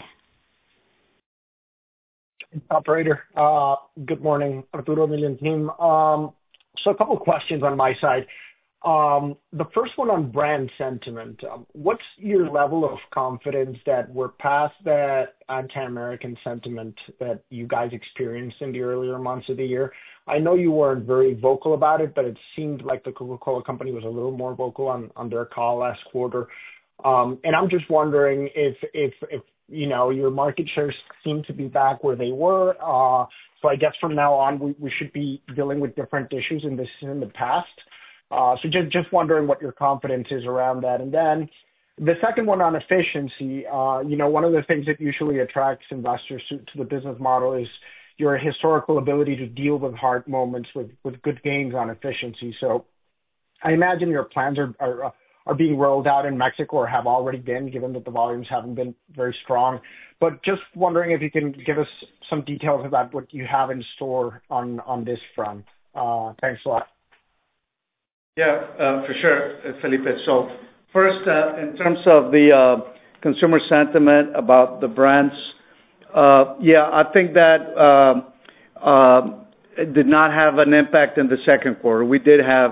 Operator, uh, good morning, Arturo, Emilio, and team. Um, so a couple of questions on my side. Um, the first one on brand sentiment. Um, what's your level of confidence that we're past that anti-American sentiment that you guys experienced in the earlier months of the year? I know you weren't very vocal about it, but it seemed like the Coca-Cola Company was a little more vocal on, on their call last quarter. Um, and I'm just wondering if, if, if, you know, your market shares seem to be back where they were. Uh, so I guess from now on, we, we should be dealing with different issues in this in the past. Uh, so just, just wondering what your confidence is around that. And then the second one on efficiency, uh, you know, one of the things that usually attracts investors to, to the business model is your historical ability to deal with hard moments with, with good gains on efficiency. So I imagine your plans are, are, are being rolled out in Mexico or have already been, given that the volumes haven't been very strong. But just wondering if you can give us some details about what you have in store on, on this front. Uh, thanks a lot. Yeah, uh, for sure, Felipe. So first, uh, in terms of the uh, consumer sentiment about the brands, uh, yeah, I think that uh, uh, it did not have an impact in the second quarter. We did have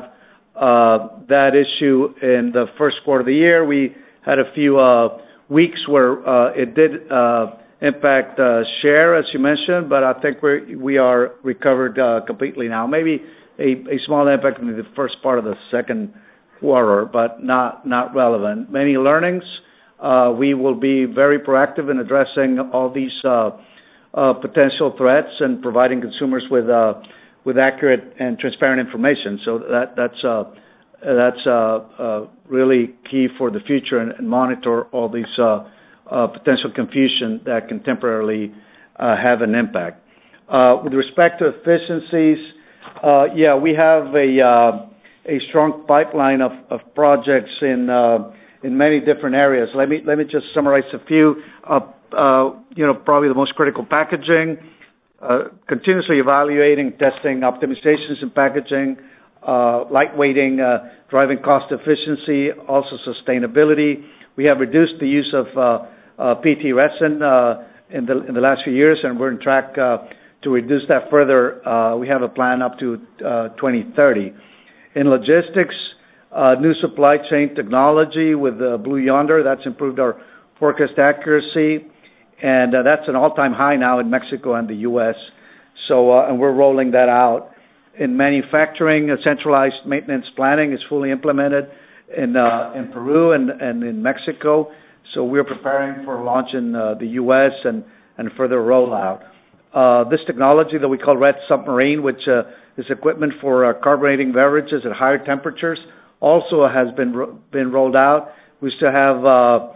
uh, that issue in the first quarter of the year. We had a few uh, weeks where uh, it did uh, impact uh, share, as you mentioned, but I think we we are recovered uh, completely now. Maybe A, a small impact in the first part of the second quarter, but not not relevant. Many learnings. Uh, we will be very proactive in addressing all these uh, uh, potential threats and providing consumers with uh, with accurate and transparent information. So that that's uh, that's uh, uh, really key for the future, and, and monitor all these uh, uh, potential confusion that can temporarily uh, have an impact. Uh, with respect to efficiencies. Uh, yeah, we have a uh, a strong pipeline of, of projects in uh, in many different areas. Let me let me just summarize a few. Uh, uh, you know, probably the most critical, packaging. Uh, continuously evaluating, testing optimizations in packaging, uh, lightweighting, uh, driving cost efficiency, also sustainability. We have reduced the use of uh, uh, P E T resin uh, in the in the last few years, and we're on track Uh, to reduce that further. Uh, we have a plan up to uh, twenty thirty. In logistics, uh, new supply chain technology with uh, Blue Yonder, that's improved our forecast accuracy, and uh, that's an all-time high now in Mexico and the U S. So, uh, and we're rolling that out. In manufacturing, uh, centralized maintenance planning is fully implemented in uh, in Peru and, and in Mexico. So we're preparing for launch in uh, the U S and, and further rollout. Uh, this technology that we call Red Submarine, which uh, is equipment for uh, carbonating beverages at higher temperatures, also has been ro- been rolled out. We still have uh,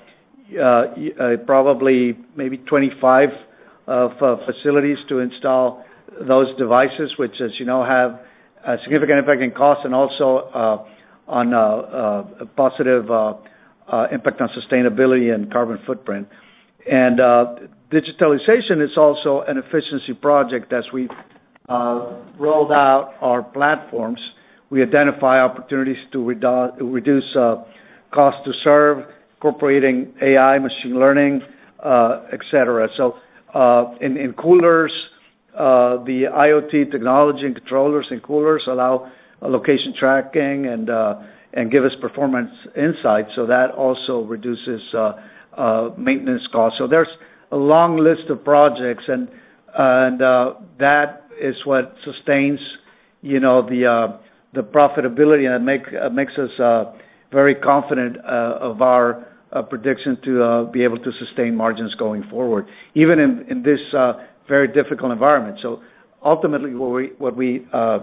uh, uh, probably maybe twenty-five of uh, facilities to install those devices, which, as you know, have a significant impact in cost and also uh, on uh, uh, a positive uh, uh, impact on sustainability and carbon footprint. And uh, digitalization is also an efficiency project. As we uh, rolled out our platforms, we identify opportunities to redu- reduce uh, cost to serve, incorporating A I, machine learning, uh, et cetera. So uh, in, in coolers, uh, the IoT technology and controllers in coolers allow uh, location tracking and uh, and give us performance insights. So that also reduces uh, uh, maintenance costs. So there's a long list of projects, and and uh, that is what sustains, you know, the uh, the profitability, and it make uh, makes us uh, very confident uh, of our uh, prediction to uh, be able to sustain margins going forward, even in in this uh, very difficult environment. So ultimately, what we what we uh,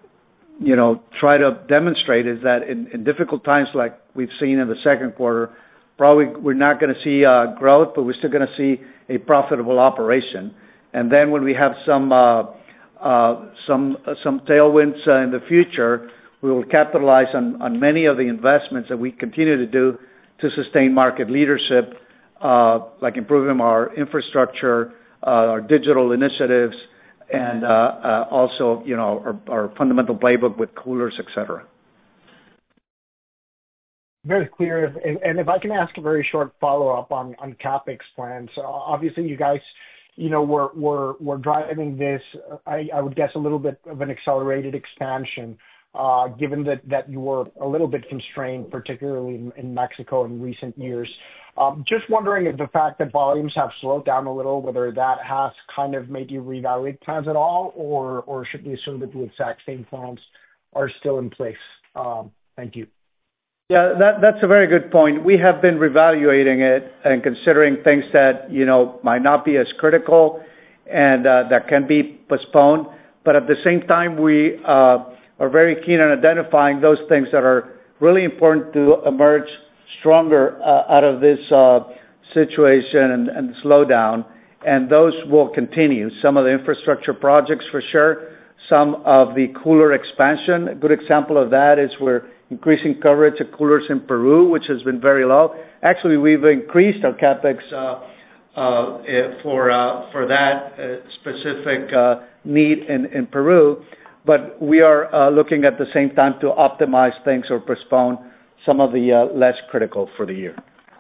you know try to demonstrate is that in, in difficult times like we've seen in the second quarter, probably we're not going to see uh, growth, but we're still going to see a profitable operation. And then when we have some uh, uh, some uh, some tailwinds uh, in the future, we will capitalize on, on many of the investments that we continue to do to sustain market leadership, uh, like improving our infrastructure, uh, our digital initiatives, and uh, uh, also, you know, our, our fundamental playbook with coolers, et cetera. Very clear. And if I can ask a very short follow-up on CapEx plans. Obviously, you guys were driving this, I would guess, a little bit of an accelerated expansion, given that you were a little bit constrained, particularly in Mexico in recent years. Just wondering if the fact that volumes have slowed down a little, whether that has kind of made you reevaluate plans at all, or should we assume that the exact same plans are still in place? Thank you. Yeah, that's a very good point. We have been reevaluating it and considering things that, you know, might not be as critical and that can be postponed. But at the same time, we are very keen on identifying those things that are really important to emerge stronger out of this situation and slowdown. And those will continue. Some of the infrastructure projects for sure. Some of the cooler expansion. A good example of that is we're increasing coverage of coolers in Peru, which has been very low. Actually, we've increased our CapEx uh, uh, for uh, for that uh, specific uh, need in, in Peru, but we are uh, looking at the same time to optimize things or postpone some of the uh, less critical for the year.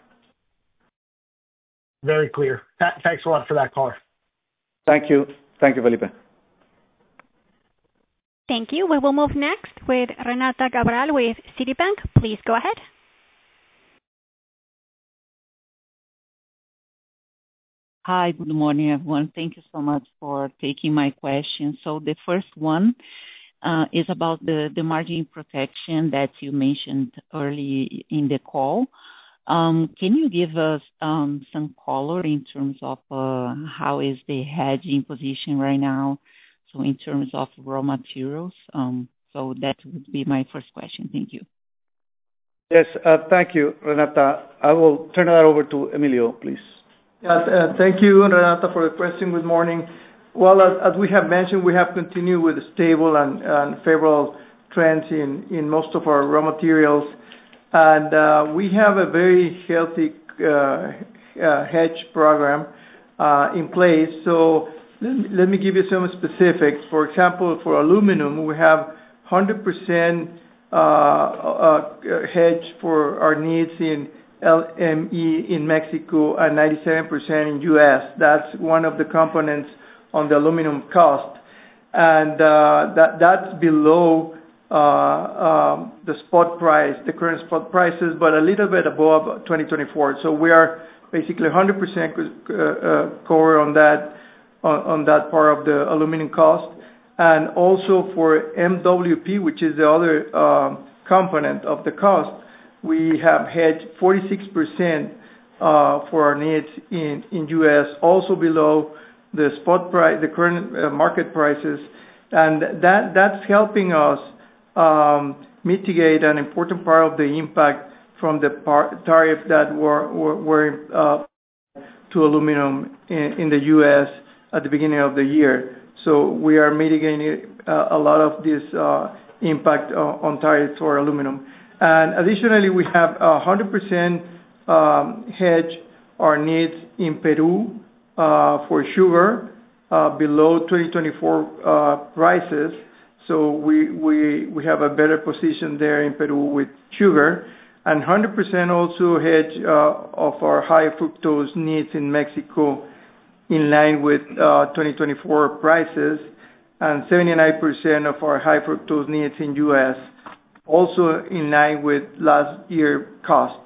Very clear. Th- thanks a lot for that, caller. Thank you. Thank you, Felipe. Thank you. We will move next with Renata Cabral with Citibank. Please go ahead. Hi, good morning, everyone. Thank you so much for taking my question. So the first one uh, is about the, the margin protection that you mentioned early in the call. Um, can you give us um, some color in terms of uh, how is the hedging position right now? So in terms of raw materials, um, so that would be my first question. Thank you. Yes, uh, thank you, Renata. I will turn that over to Emilio, please. Yes, uh, thank you, Renata, for the question. Good morning. Well, as, as we have mentioned, we have continued with stable and, and favorable trends in, in most of our raw materials, and uh, we have a very healthy uh, uh, hedge program uh, in place. So Let me, let me give you some specifics. For example, for aluminum, we have one hundred percent uh, uh, hedge for our needs in L M E in Mexico and ninety-seven percent in U S. That's one of the components on the aluminum cost. And uh, that that's below uh, um, the spot price, the current spot prices, but a little bit above twenty twenty-four. So we are basically one hundred percent uh, uh, covered on that on, on that part of the aluminum cost. And also for M W P, which is the other uh, component of the cost, we have hedged forty-six percent uh, for our needs in, in U S, also below the spot price, the current uh, market prices. And that that's helping us um, mitigate an important part of the impact from the par- tariff that were, were, were uh, to aluminum in, in the U S at the beginning of the year. So we are mitigating uh, a lot of this uh, impact uh, on tariffs for aluminum. And additionally, we have one hundred percent um, hedge our needs in Peru uh, for sugar uh, below twenty twenty-four uh, prices. So we, we, we have a better position there in Peru with sugar. And one hundred percent also hedge uh, of our high fructose needs in Mexico in line with uh, twenty twenty-four prices, and seventy-nine percent of our high fructose needs in U S, also in line with last year cost.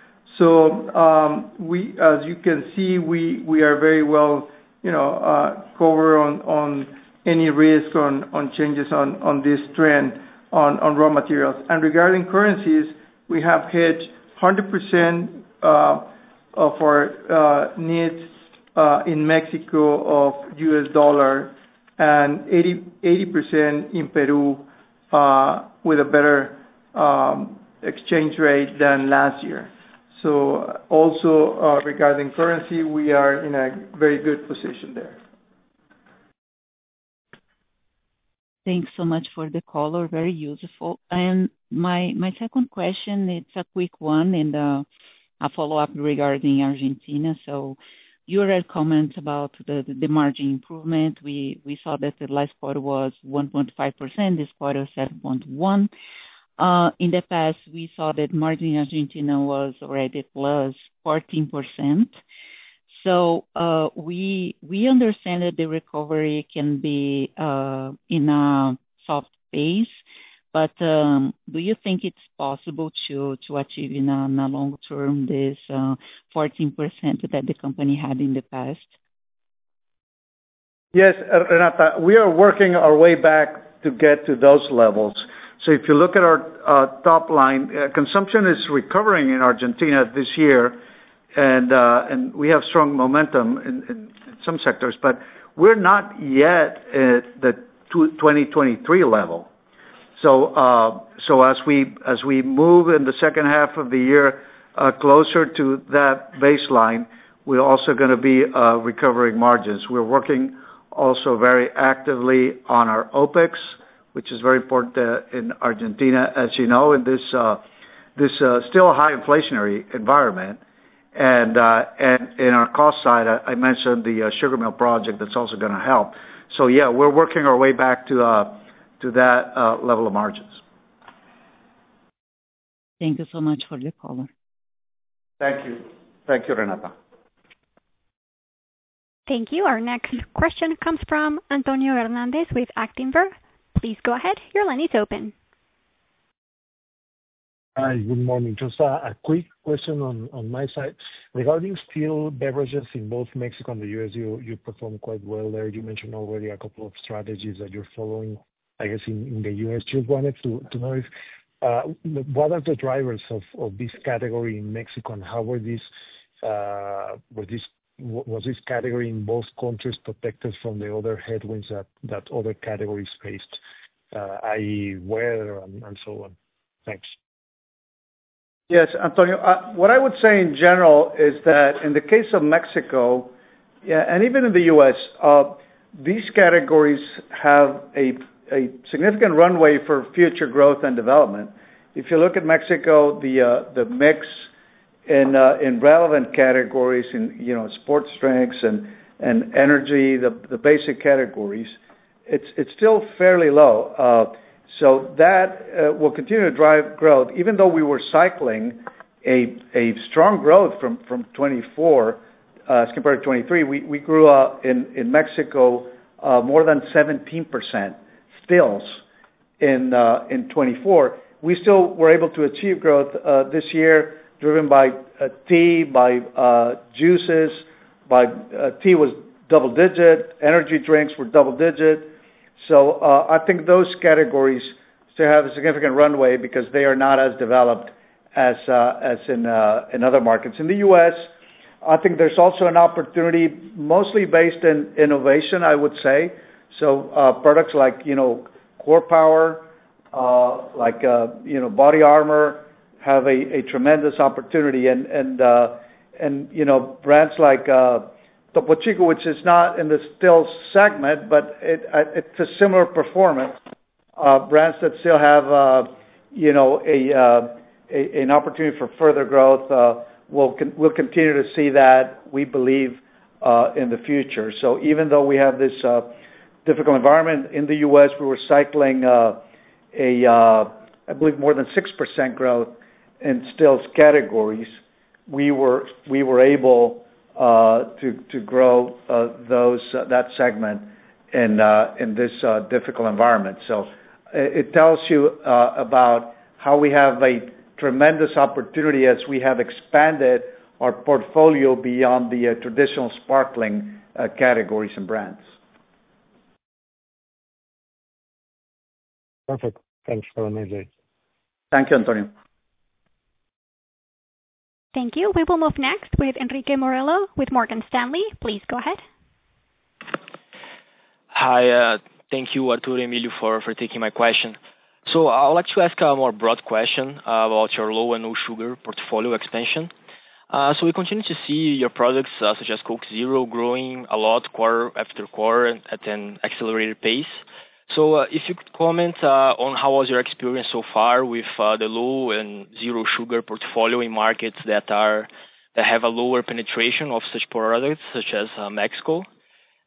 So um, we, as you can see, we, we are very well, you know, uh, covered on, on any risk on, on changes on, on this trend on, on raw materials. And regarding currencies, we have hedged one hundred percent uh, of our uh, needs Uh, in Mexico of U S dollar and eighty percent in Peru uh, with a better um, exchange rate than last year. So also uh, regarding currency, we are in a very good position there. Thanks so much for the caller, very useful. And my my second question, it's a quick one and uh, a follow-up regarding Argentina. So you already comment about the, the margin improvement. We we saw that the last quarter was one point five percent, this quarter seven point one. In the past, we saw that margin in Argentina was already plus fourteen percent. So we understand that the recovery can be in a soft pace, but do you think it's possible to achieve in a long term this fourteen percent that the company had in the past? Yes, Renata, we are working our way back to get to those levels. So if you look at our top line, consumption is recovering in Argentina this year, and we have strong momentum in some sectors, but we're not yet at the twenty twenty-three level. So as we move in the second half of the year closer to that baseline, we're also going to be recovering margins. We're working also very actively on our OpEx, which is very important in Argentina, as you know, in this still high inflationary environment. And in our cost side, I mentioned the sugar mill project that's also going to help. So yeah, we're working our way back to that level of margins. Thank you so much for the call. Thank you. Thank you, Renata. Thank you. Our next question comes from Antonio Hernandez with Actinver. Please go ahead. Your line is open. Hi, good morning. Just a quick question on my side. Regarding still beverages in both Mexico and the U S, you perform quite well there. You mentioned already a couple of strategies that you're following, I guess, in the U S. Just wanted to know if what are the drivers of this category in Mexico, and how were these was this category in both countries protected from the other headwinds that other categories faced, that is weather and so on? Thanks. Yes, Antonio. What I would say in general is that in the case of Mexico, yeah, and even in the U S, these categories have a significant runway for future growth and development. If you look at Mexico, the mix in relevant categories, in you know sports drinks and energy, the basic categories, it's still fairly low. So that will continue to drive growth, even though we were cycling a strong growth from twenty-four as compared to twenty-three. We grew in Mexico more than seventeen percent stills in twenty-four. We still were able to achieve growth this year, driven by tea, by juices, by tea was double digit, energy drinks were double digit. So I think those categories still have a significant runway because they are not as developed as as in in other markets. In the U S, I think there's also an opportunity, mostly based in innovation, I would say. So products like you know Core Power, like you know Body Armor, have a, a tremendous opportunity, and and uh, and you know brands like uh, Topo Chico, which is not in the still segment, but it, it's a similar performance. Uh, brands that still have uh, you know a, uh, a an opportunity for further growth. Uh, we'll con- we'll continue to see that, we believe, uh, in the future. So even though we have this uh, difficult environment in the U S, we were cycling uh, a uh, I believe more than six percent growth in stills categories. We were we were able uh, to to grow uh, those uh, that segment in uh, in this uh, difficult environment. So it, it tells you uh, about how we have a tremendous opportunity as we have expanded our portfolio beyond the uh, traditional sparkling uh, categories and brands. Perfect. Thanks for the day. Thank you, Antonio. Thank you. We will move next with Enrique Morello with Morgan Stanley. Please go ahead. Hi, uh, thank you, Arturo Emilio, for, for taking my question. So I would like to ask a more broad question uh, about your low and no sugar portfolio expansion. Uh, so we continue to see your products uh, such as Coke Zero growing a lot quarter after quarter at an accelerated pace. So uh, if you could comment uh, on how was your experience so far with uh, the low and zero sugar portfolio in markets that are that have a lower penetration of such products, such as uh, Mexico.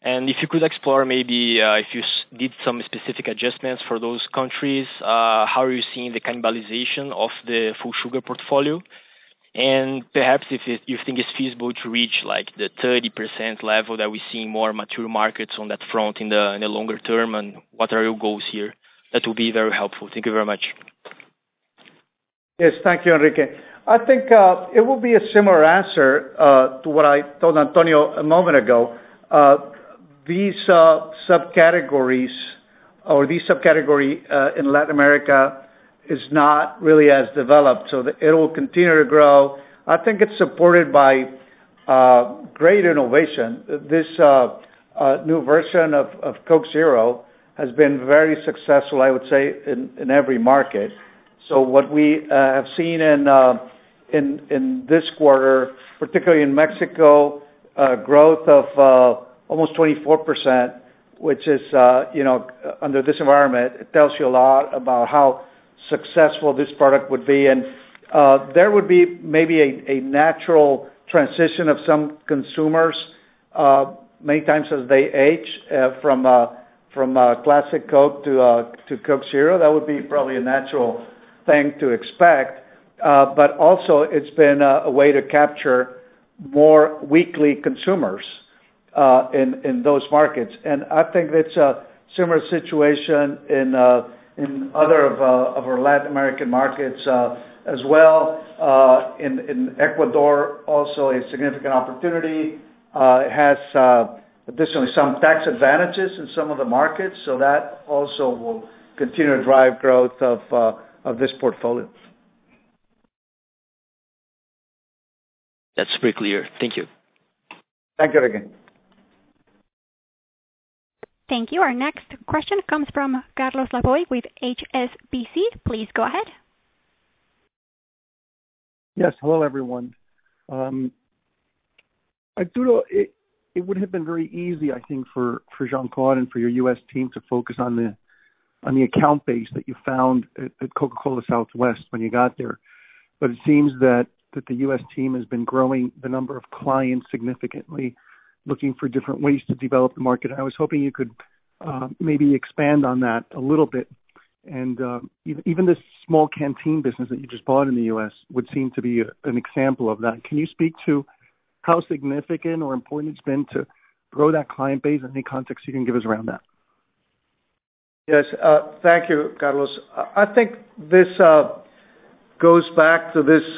And if you could explore maybe uh, if you s- did some specific adjustments for those countries, uh, how are you seeing the cannibalization of the full sugar portfolio? And perhaps if it, you think it's feasible to reach like the thirty percent level that we see in more mature markets on that front in the in the longer term, and what are your goals here? That would be very helpful. Thank you very much. Yes, thank you, Enrique. I think uh, it will be a similar answer uh, to what I told Antonio a moment ago. Uh, these uh, subcategories or these subcategory uh, in Latin America is not really as developed, so that it will continue to grow. I think it's supported by uh, great innovation. This uh, uh, new version of, of Coke Zero has been very successful, I would say, in, in every market. So what we uh, have seen in, uh, in in this quarter, particularly in Mexico, uh, growth of uh, almost twenty-four percent, which is, uh, you know, under this environment, it tells you a lot about how successful this product would be. And uh, there would be maybe a, a natural transition of some consumers, uh, many times as they age, uh, from uh, from uh, classic Coke to uh, to Coke Zero. That would be probably a natural thing to expect. Uh, but also, it's been a, a way to capture more weekly consumers uh, in in those markets. And I think it's a similar situation in uh, in other of, uh, of our Latin American markets uh, as well. Uh, in, in Ecuador, also a significant opportunity. Uh, it has uh, additionally some tax advantages in some of the markets, so that also will continue to drive growth of uh, of this portfolio. That's pretty clear. Thank you. Thank you again. Thank you. Our next question comes from Carlos Laboy with H S B C. Please go ahead. Yes, hello everyone. Um, Arturo, it, it would have been very easy, I think, for, for Jean-Claude and for your U S team to focus on the on the account base that you found at, at Coca-Cola Southwest when you got there. But it seems that, that the U S team has been growing the number of clients significantly, looking for different ways to develop the market. I was hoping you could uh, maybe expand on that a little bit. And uh, even, even this small canteen business that you just bought in the U S would seem to be a, an example of that. Can you speak to how significant or important it's been to grow that client base, and any context you can give us around that? Yes, uh, thank you, Carlos. I think this uh, goes back to this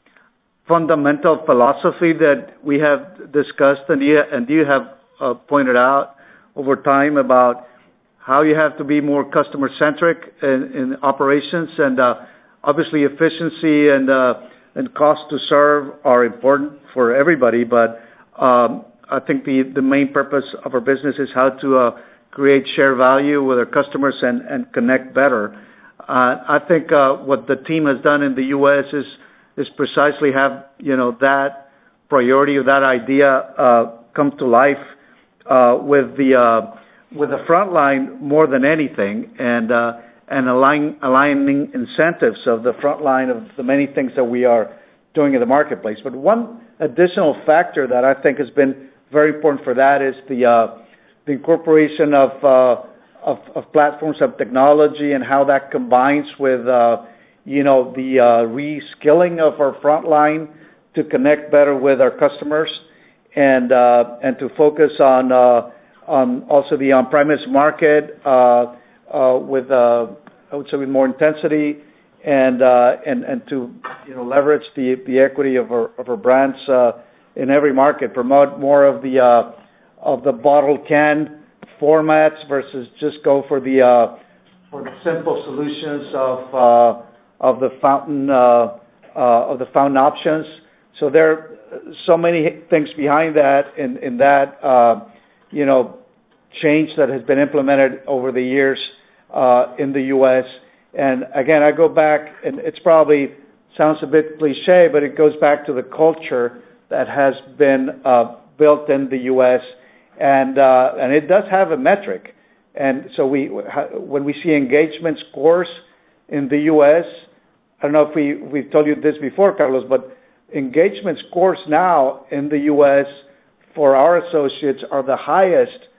fundamental philosophy that we have discussed and you, and you have uh, pointed out over time about how you have to be more customer-centric in, in operations, and uh, obviously efficiency and uh, and cost to serve are important for everybody, but um, I think the, the main purpose of our business is how to uh, create share value with our customers and, and connect better. Uh, I think uh, what the team has done in the U S is is precisely have, you know, that priority or that idea uh, come to life uh, with the uh, with the front line more than anything, and uh, and align, aligning incentives of the front line of the many things that we are doing in the marketplace. But one additional factor that I think has been very important for that is the uh, the incorporation of, uh, of of platforms of technology and how that combines with uh, you know the uh, reskilling of our front line to connect better with our customers, and uh, and to focus on uh, on also the on-premise market uh, uh, with uh, I would say with more intensity, and uh, and and to you know leverage the the equity of our of our brands uh, in every market, promote more of the uh, of the bottle can formats versus just go for the uh, for the simple solutions of uh, of the fountain uh, uh, of the fountain options. So there are so many things behind that in in that uh, you know change that has been implemented over the years uh, in the U S. And again, I go back, and it's probably sounds a bit cliche, but it goes back to the culture that has been uh, built in the U S. And uh, and it does have a metric, and so we when we see engagement scores in the U S, I don't know if we we've told you this before, Carlos, but engagement scores now in the U S for our associates are the highest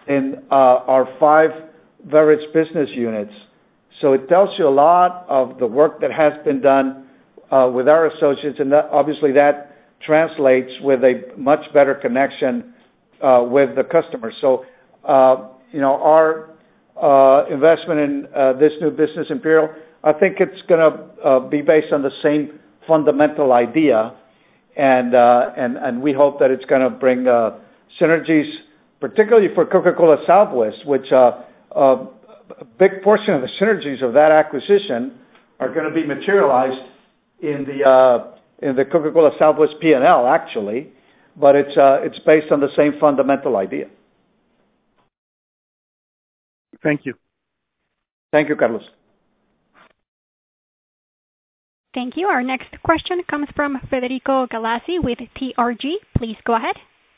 in uh, our five beverage business units. So it tells you a lot of the work that has been done uh, with our associates, and that, obviously that translates with a much better connection uh, with the customer. So, uh, you know, our uh, investment in uh, this new business, Imperial, I think it's going to uh, be based on the same fundamental idea, and uh, and and we hope that it's going to bring uh, synergies, particularly for Coca-Cola Southwest, which uh, uh, a big portion of the synergies of that acquisition are going to be materialized in the uh, in the Coca-Cola Southwest P and L, actually, but it's uh, it's based on the same fundamental idea. Thank you. Thank you, Carlos. Thank you. Our next question comes from Federico Galassi with T R G. Please go ahead.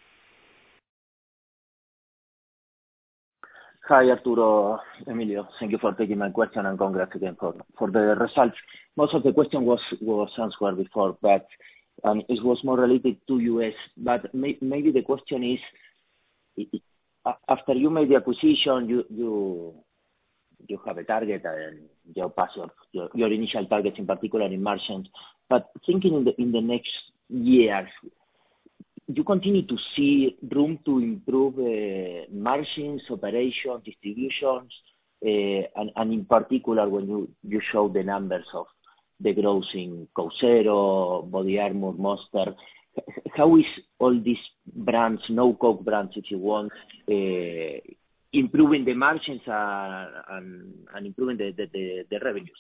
Hi, Arturo, Emilio. Thank you for taking my question, and congrats again for for the results. Most of the question was was answered before, but um, it was more related to U S. But may, maybe the question is, after you made the acquisition, you you you have a target and you pass your, your your initial targets, in particular in margins. But thinking in the in the next years, you continue to see room to improve uh, margins, operations, distributions, uh, and, and in particular when you, you show the numbers of the growth in Coke Zero, Body Armor, Monster. How is all these brands, no Coke brands if you want, uh, improving the margins uh, and, and improving the, the, the, the revenues?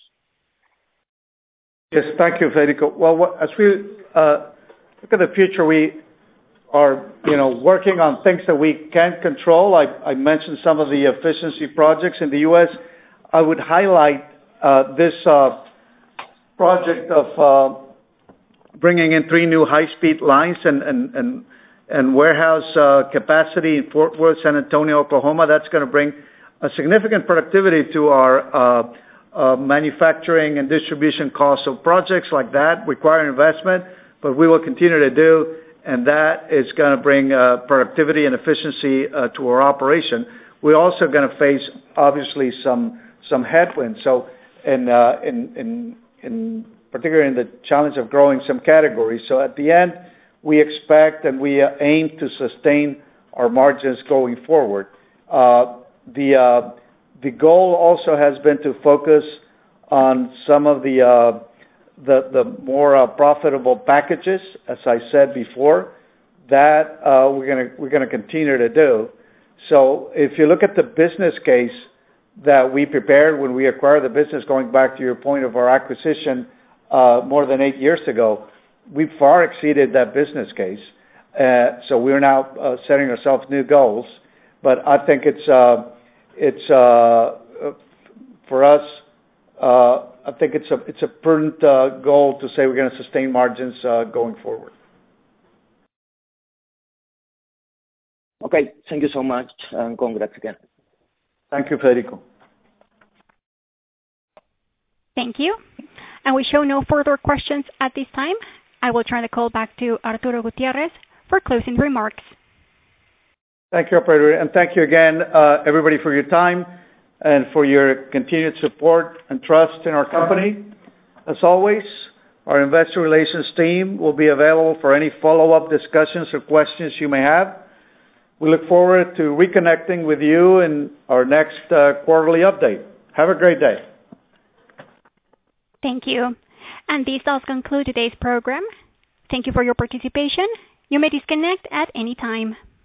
Yes, thank you, Federico. Well, what, as we uh, look at the future, we are, you know, working on things that we can control. I, I mentioned some of the efficiency projects in the U S. I would highlight uh, this uh, project of uh, bringing in three new high-speed lines and and and, and warehouse uh, capacity in Fort Worth, San Antonio, Oklahoma. That's going to bring a significant productivity to our uh, uh, manufacturing and distribution costs. So projects like that require investment, but we will continue to do. And that is going to bring uh, productivity and efficiency uh, to our operation. We're also going to face, obviously, some some headwinds. So, in uh, in in in particularly in the challenge of growing some categories. So, at the end, we expect and we uh, aim to sustain our margins going forward. Uh, the uh, the goal also has been to focus on some of the uh, the the more uh, profitable packages, as I said before, that uh, we're gonna we're gonna continue to do. So if you look at the business case that we prepared when we acquired the business, going back to your point of our acquisition uh, more than eight years ago, we far exceeded that business case. Uh, so we're now uh, setting ourselves new goals. But I think it's uh, it's uh, for us. Uh, I think it's a it's a prudent uh, goal to say we're going to sustain margins uh, going forward. Okay, thank you so much, and congrats again. Thank you, Federico. Thank you. And we show no further questions at this time. I will turn the call back to Arturo Gutierrez for closing remarks. Thank you, operator, and thank you again, uh, everybody, for your time and for your continued support and trust in our company. As always, our investor relations team will be available for any follow-up discussions or questions you may have. We look forward to reconnecting with you in our next uh, quarterly update. Have a great day. Thank you. And this does conclude today's program. Thank you for your participation. You may disconnect at any time.